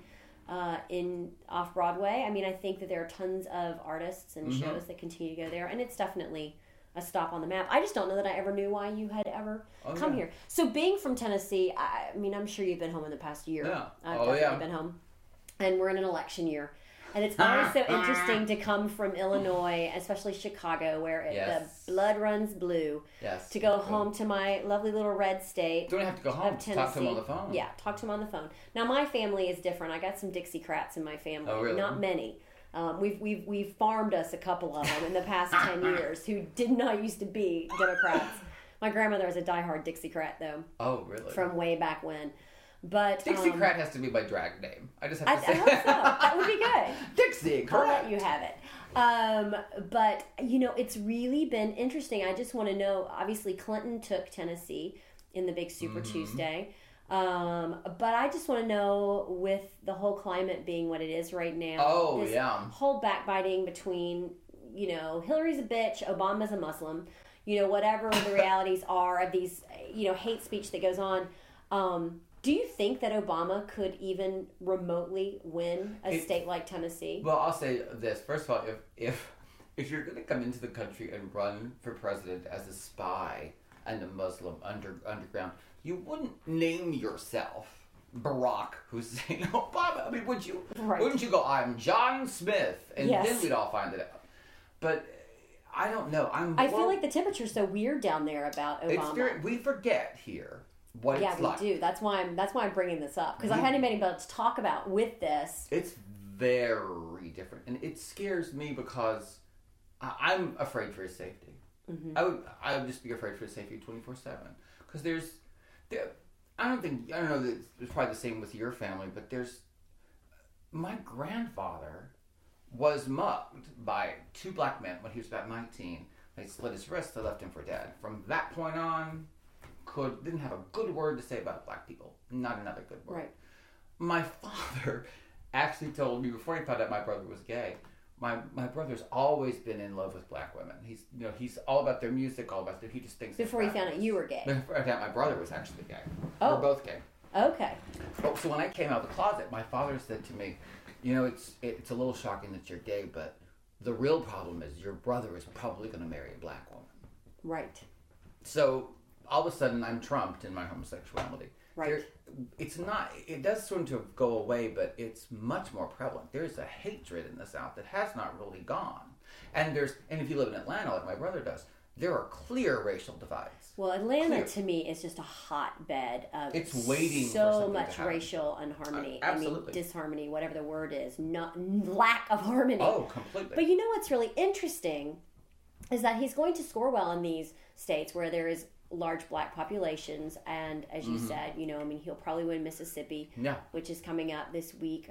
off Broadway. I mean, I think that there are tons of artists and shows that continue to go there, and it's definitely a stop on the map. I just don't know that I ever knew why you had ever come here. So being from Tennessee, I mean, I'm sure you've been home in the past year. Yeah. I've definitely been home. And we're in an election year. And it's always so interesting to come from Illinois, especially Chicago, where the blood runs blue. Yes. To go home to my lovely little red state. Don't have to go home. Tennessee. Talk to him on the phone. Yeah, talk to him on the phone. Now my family is different. I got some Dixiecrats in my family. Oh, really? Not many. We've farmed us a couple of them in the past 10 years who did not used to be Democrats. My grandmother was a diehard Dixiecrat, though. Oh, really? From way back when. But Dixiecrat has to be my drag name. I just have to say. I hope so. That would be good. Dixiecrat. I'll let you have it. But, it's really been interesting. I just want to know, obviously, Clinton took Tennessee in the big Super Tuesday. But I just want to know, with the whole climate being what it is right now, this whole backbiting between, Hillary's a bitch, Obama's a Muslim, whatever the realities are of these, hate speech that goes on. Do you think that Obama could even remotely win a state like Tennessee? Well, I'll say this. First of all, if you're going to come into the country and run for president as a spy and a Muslim underground, you wouldn't name yourself Barack Hussein Obama. I mean, would you? Right. Wouldn't you go, I'm John Smith, and then we'd all find it out. But I don't know. I feel like the temperature's so weird down there about Obama. We forget here what it's like. Yeah, we do. That's why I'm bringing this up, because I hadn't anybody to talk about with this. It's very different, and it scares me because I'm afraid for his safety. Mm-hmm. I would just be afraid for his safety 24/7, because I don't know that it's probably the same with your family, but my grandfather was mugged by two black men when he was about 19. They slit his wrist, they left him for dead. From that point on, didn't have a good word to say about black people. Not another good word. Right. My father actually told me, before he found out my brother was gay, my brother's always been in love with black women. He's all about their music, all about he just thinks. Before he found out you were gay. Before I found out my brother was actually gay. Oh. We're both gay. Okay. So when I came out of the closet, my father said to me, it's a little shocking that you're gay, but the real problem is your brother is probably going to marry a black woman. Right. So all of a sudden I'm trumped in my homosexuality. Right. It does seem to go away, but it's much more prevalent. There's a hatred in the South that has not really gone. And if you live in Atlanta like my brother does, there are clear racial divides. Well, Atlanta to me is just a hotbed of so much racial unharmony. Absolutely. I mean, disharmony, whatever the word is, lack of harmony. Oh, completely. But what's really interesting is that he's going to score well in these states where there is large black populations, and as you said, he'll probably win Mississippi, which is coming up this week,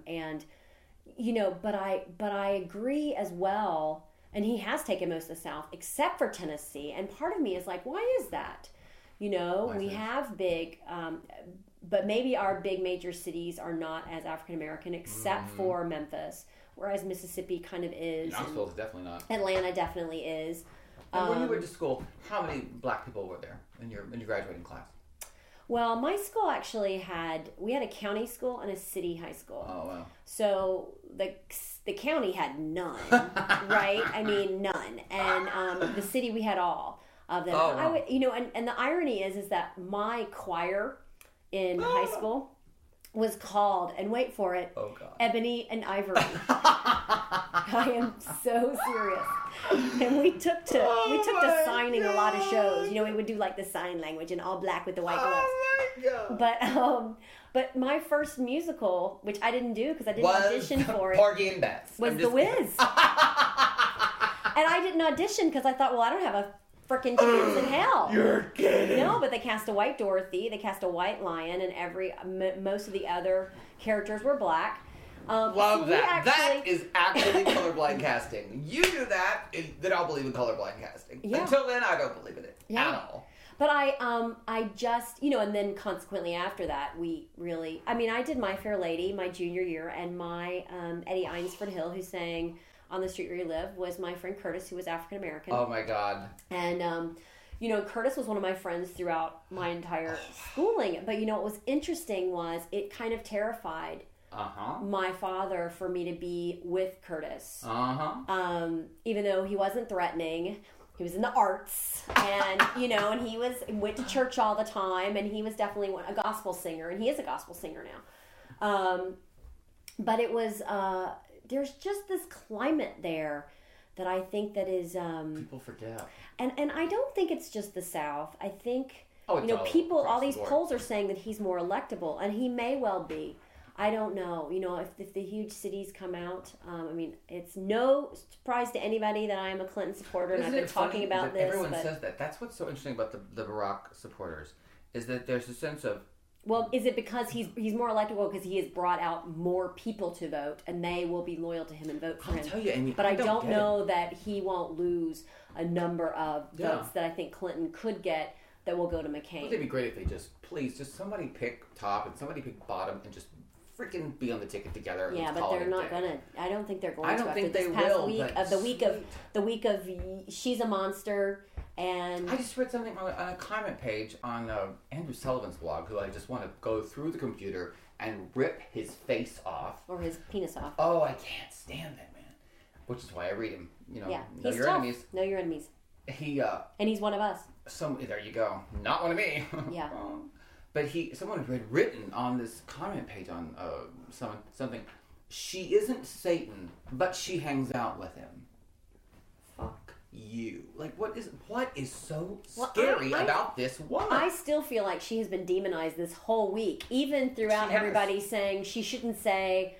but I agree as well, and he has taken most of the South except for Tennessee, and part of me is like, why is that? We have big, but maybe our big major cities are not as African American except for Memphis, whereas Mississippi kind of is. Knoxville is definitely not. Atlanta definitely is. And when you went to school, how many black people were there in your graduating class? Well, my school actually we had a county school and a city high school. Oh, wow. So the county had none, right? I mean, none. And the city, we had all of them. Oh, wow. And the irony is that my choir in high school was called, and wait for it, Ebony and Ivory. I am so serious. And we took to signing a lot of shows. We would do like the sign language and all black with the white gloves. Oh my God. But my first musical, which I didn't do because I didn't audition for it, Porgy and Bess, was The Wiz. And I didn't audition because I thought, well, I don't have a freaking chance in hell. You're kidding. No, but they cast a white Dorothy, they cast a white lion, and most of the other characters were black. Love that. That is actually colorblind casting. You do that, then I'll believe in colorblind casting. Yeah. Until then, I don't believe in it at all. But I just, and then consequently after that, I did My Fair Lady my junior year, and my Eddie Eynsford Hill, who sang On the Street Where You Live, was my friend Curtis, who was African American. Oh my God. And, Curtis was one of my friends throughout my entire schooling. But, what was interesting was it kind of terrified my father for me to be with Curtis. Even though he wasn't threatening. He was in the arts, and and he went to church all the time, and he was definitely a gospel singer, and he is a gospel singer now. But it was there's just this climate there that I think that is people forget. And I don't think it's just the South. I think it's all these polls are saying that he's more electable, and he may well be. I don't know. If the huge cities come out, it's no surprise to anybody that I am a Clinton supporter, and I've been talking about this. Everyone says that. That's what's so interesting about the Barack supporters, is that there's a sense of. Well, is it because he's more electable because he has brought out more people to vote, and they will be loyal to him and vote for him? I'll tell you, Amy, but I don't know that he won't lose a number of votes that I think Clinton could get that will go to McCain. Wouldn't it be great if they just somebody pick top and somebody pick bottom and just freaking be on the ticket together? Yeah, but they're not gonna. I don't think they're going to. I don't think they this past will. Week the week of she's a monster. And I just read something on a comment page on Andrew Sullivan's blog, who I just want to go through the computer and rip his face off. Or his penis off. Oh, I can't stand that man. Which is why I read him. Yeah, know your enemies. Know your enemies. And he's one of us. There you go. Not one of me. Yeah. But someone had written on this comment page on something. She isn't Satan, but she hangs out with him. Fuck you. Like, what is so scary about this woman? I still feel like she has been demonized this whole week, even throughout everybody saying she shouldn't say,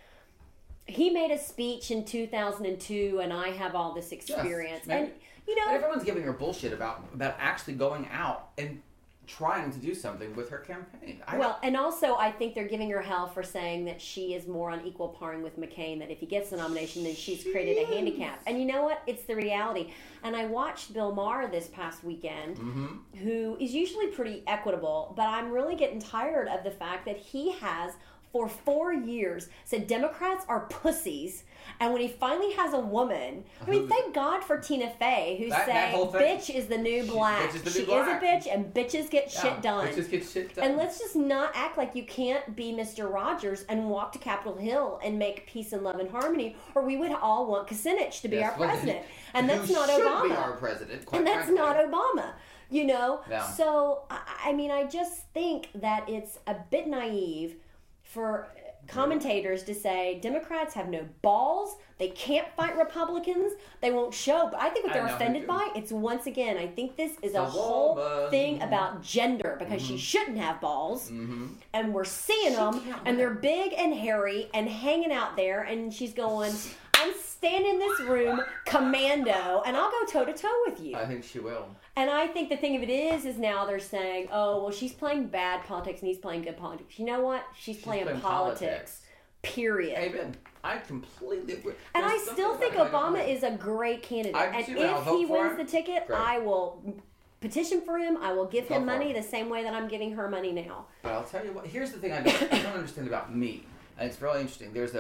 he made a speech in 2002 and I have all this experience. Yes, and but everyone's giving her bullshit about actually going out and trying to do something with her campaign. And also I think they're giving her hell for saying that she is more on equal paring with McCain, that if he gets the nomination, then she's created a handicap. And you know what? It's the reality. And I watched Bill Maher this past weekend, who is usually pretty equitable, but I'm really getting tired of the fact that he has, for 4 years, said Democrats are pussies. And when he finally has a woman, thank God for Tina Fey, who's saying bitch is the new black. She is a bitch, and bitches get shit done. Bitches get shit done. And let's just not act like you can't be Mr. Rogers and walk to Capitol Hill and make peace and love and harmony, or we would all want Kucinich to be our president. And that's not Obama. Be our president, and that's frankly. not Obama. Yeah. So, I just think that it's a bit naive for commentators to say Democrats have no balls, they can't fight Republicans, they won't show. But I think what they're offended by, it's once again, I think this is a whole thing about gender, because she shouldn't have balls, and we're seeing them, and they're big and hairy and hanging out there, and she's going, I'm standing in this room commando, and I'll go toe-to-toe with you. I think she will. And I think the thing of it is now they're saying, oh, well, she's playing bad politics and he's playing good politics. You know what? She's playing politics. Period. Amen. I completely agree. And I still think Obama is a great candidate. And if he wins the ticket, I will petition for him. I will give him money the same way that I'm giving her money now. But I'll tell you what. Here's the thing I don't understand about me. And it's really interesting. There's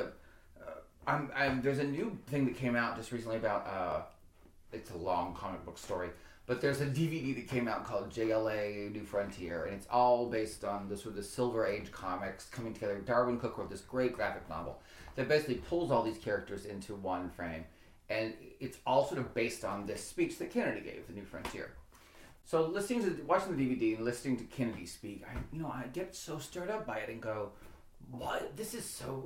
a new thing that came out just recently about, it's a long comic book story, but there's a DVD that came out called JLA New Frontier, and it's all based on the sort of the Silver Age comics coming together. Darwin Cook wrote this great graphic novel that basically pulls all these characters into one frame, and it's all sort of based on this speech that Kennedy gave, the New Frontier. So watching the DVD and listening to Kennedy speak, I get so stirred up by it and go, what? This is so,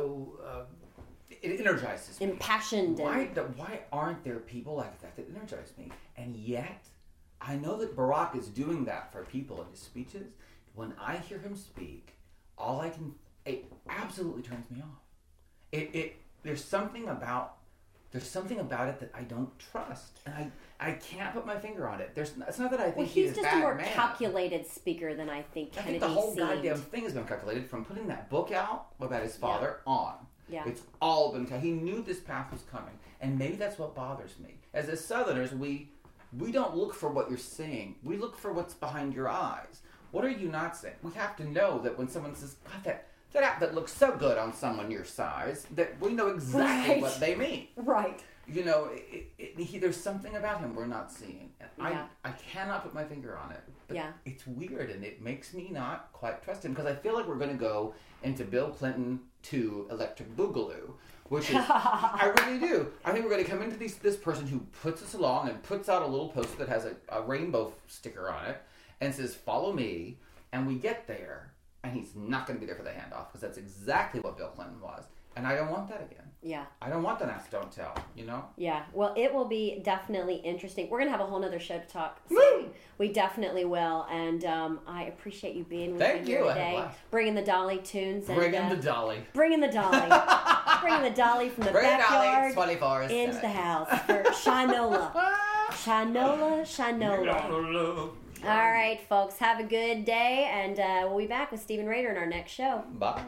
it energizes me. Impassioned. Why aren't there people like that energize me? And yet, I know that Barack is doing that for people in his speeches. When I hear him speak, it absolutely turns me off. There's something about it that I don't trust, and I can't put my finger on it. It's not that I think he's just a a more man. calculated speaker than I think Kennedy I think the whole seemed. goddamn thing has been calculated from putting that book out about his father on. Yeah. It's all been. He knew this path was coming, and maybe that's what bothers me. As Southerners, we don't look for what you're saying. We look for what's behind your eyes. What are you not saying? We have to know that when someone says, "God, that outfit looks so good on someone your size," that we know exactly what they mean. Right. There's something about him we're not seeing. And I cannot put my finger on it. But it's weird, and it makes me not quite trust him, because I feel like we're going to go into Bill Clinton 2 Electric Boogaloo, which is, I really do. I think we're going to come into this person who puts us along and puts out a little poster that has a rainbow sticker on it and says, follow me, and we get there, and he's not going to be there for the handoff, because that's exactly what Bill Clinton was. And I don't want that again. Yeah. I don't want the ask, don't tell, you know? Yeah. Well, it will be definitely interesting. We're going to have a whole nother show to talk. So we definitely will. And I appreciate you being with me here today. Bringing the Dolly tunes. Bringing the Dolly. Bringing the Dolly. Bringing the Dolly from the backyard into the house for Shinola. Shinola. All right, folks. Have a good day. And we'll be back with Stephen Rader in our next show. Bye.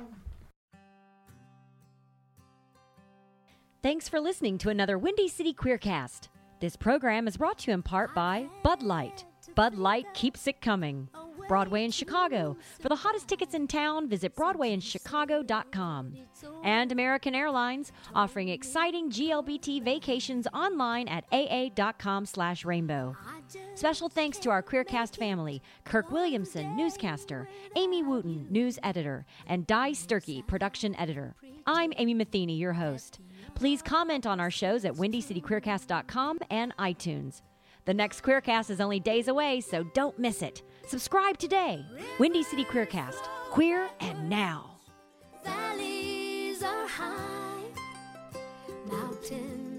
Thanks for listening to another Windy City Queercast. This program is brought to you in part by Bud Light. Bud Light keeps it coming. Broadway in Chicago. For the hottest tickets in town, visit BroadwayInChicago.com. And American Airlines, offering exciting GLBT vacations online at aa.com/rainbow. Special thanks to our Queercast family, Kirk Williamson, newscaster, Amy Wooten, news editor, and Di Sturkey, production editor. I'm Amy Matheny, your host. Please comment on our shows at WindyCityQueercast.com and iTunes. The next Queercast is only days away, so don't miss it. Subscribe today. Windy City Queercast. Queer and now. Valleys are high, mountains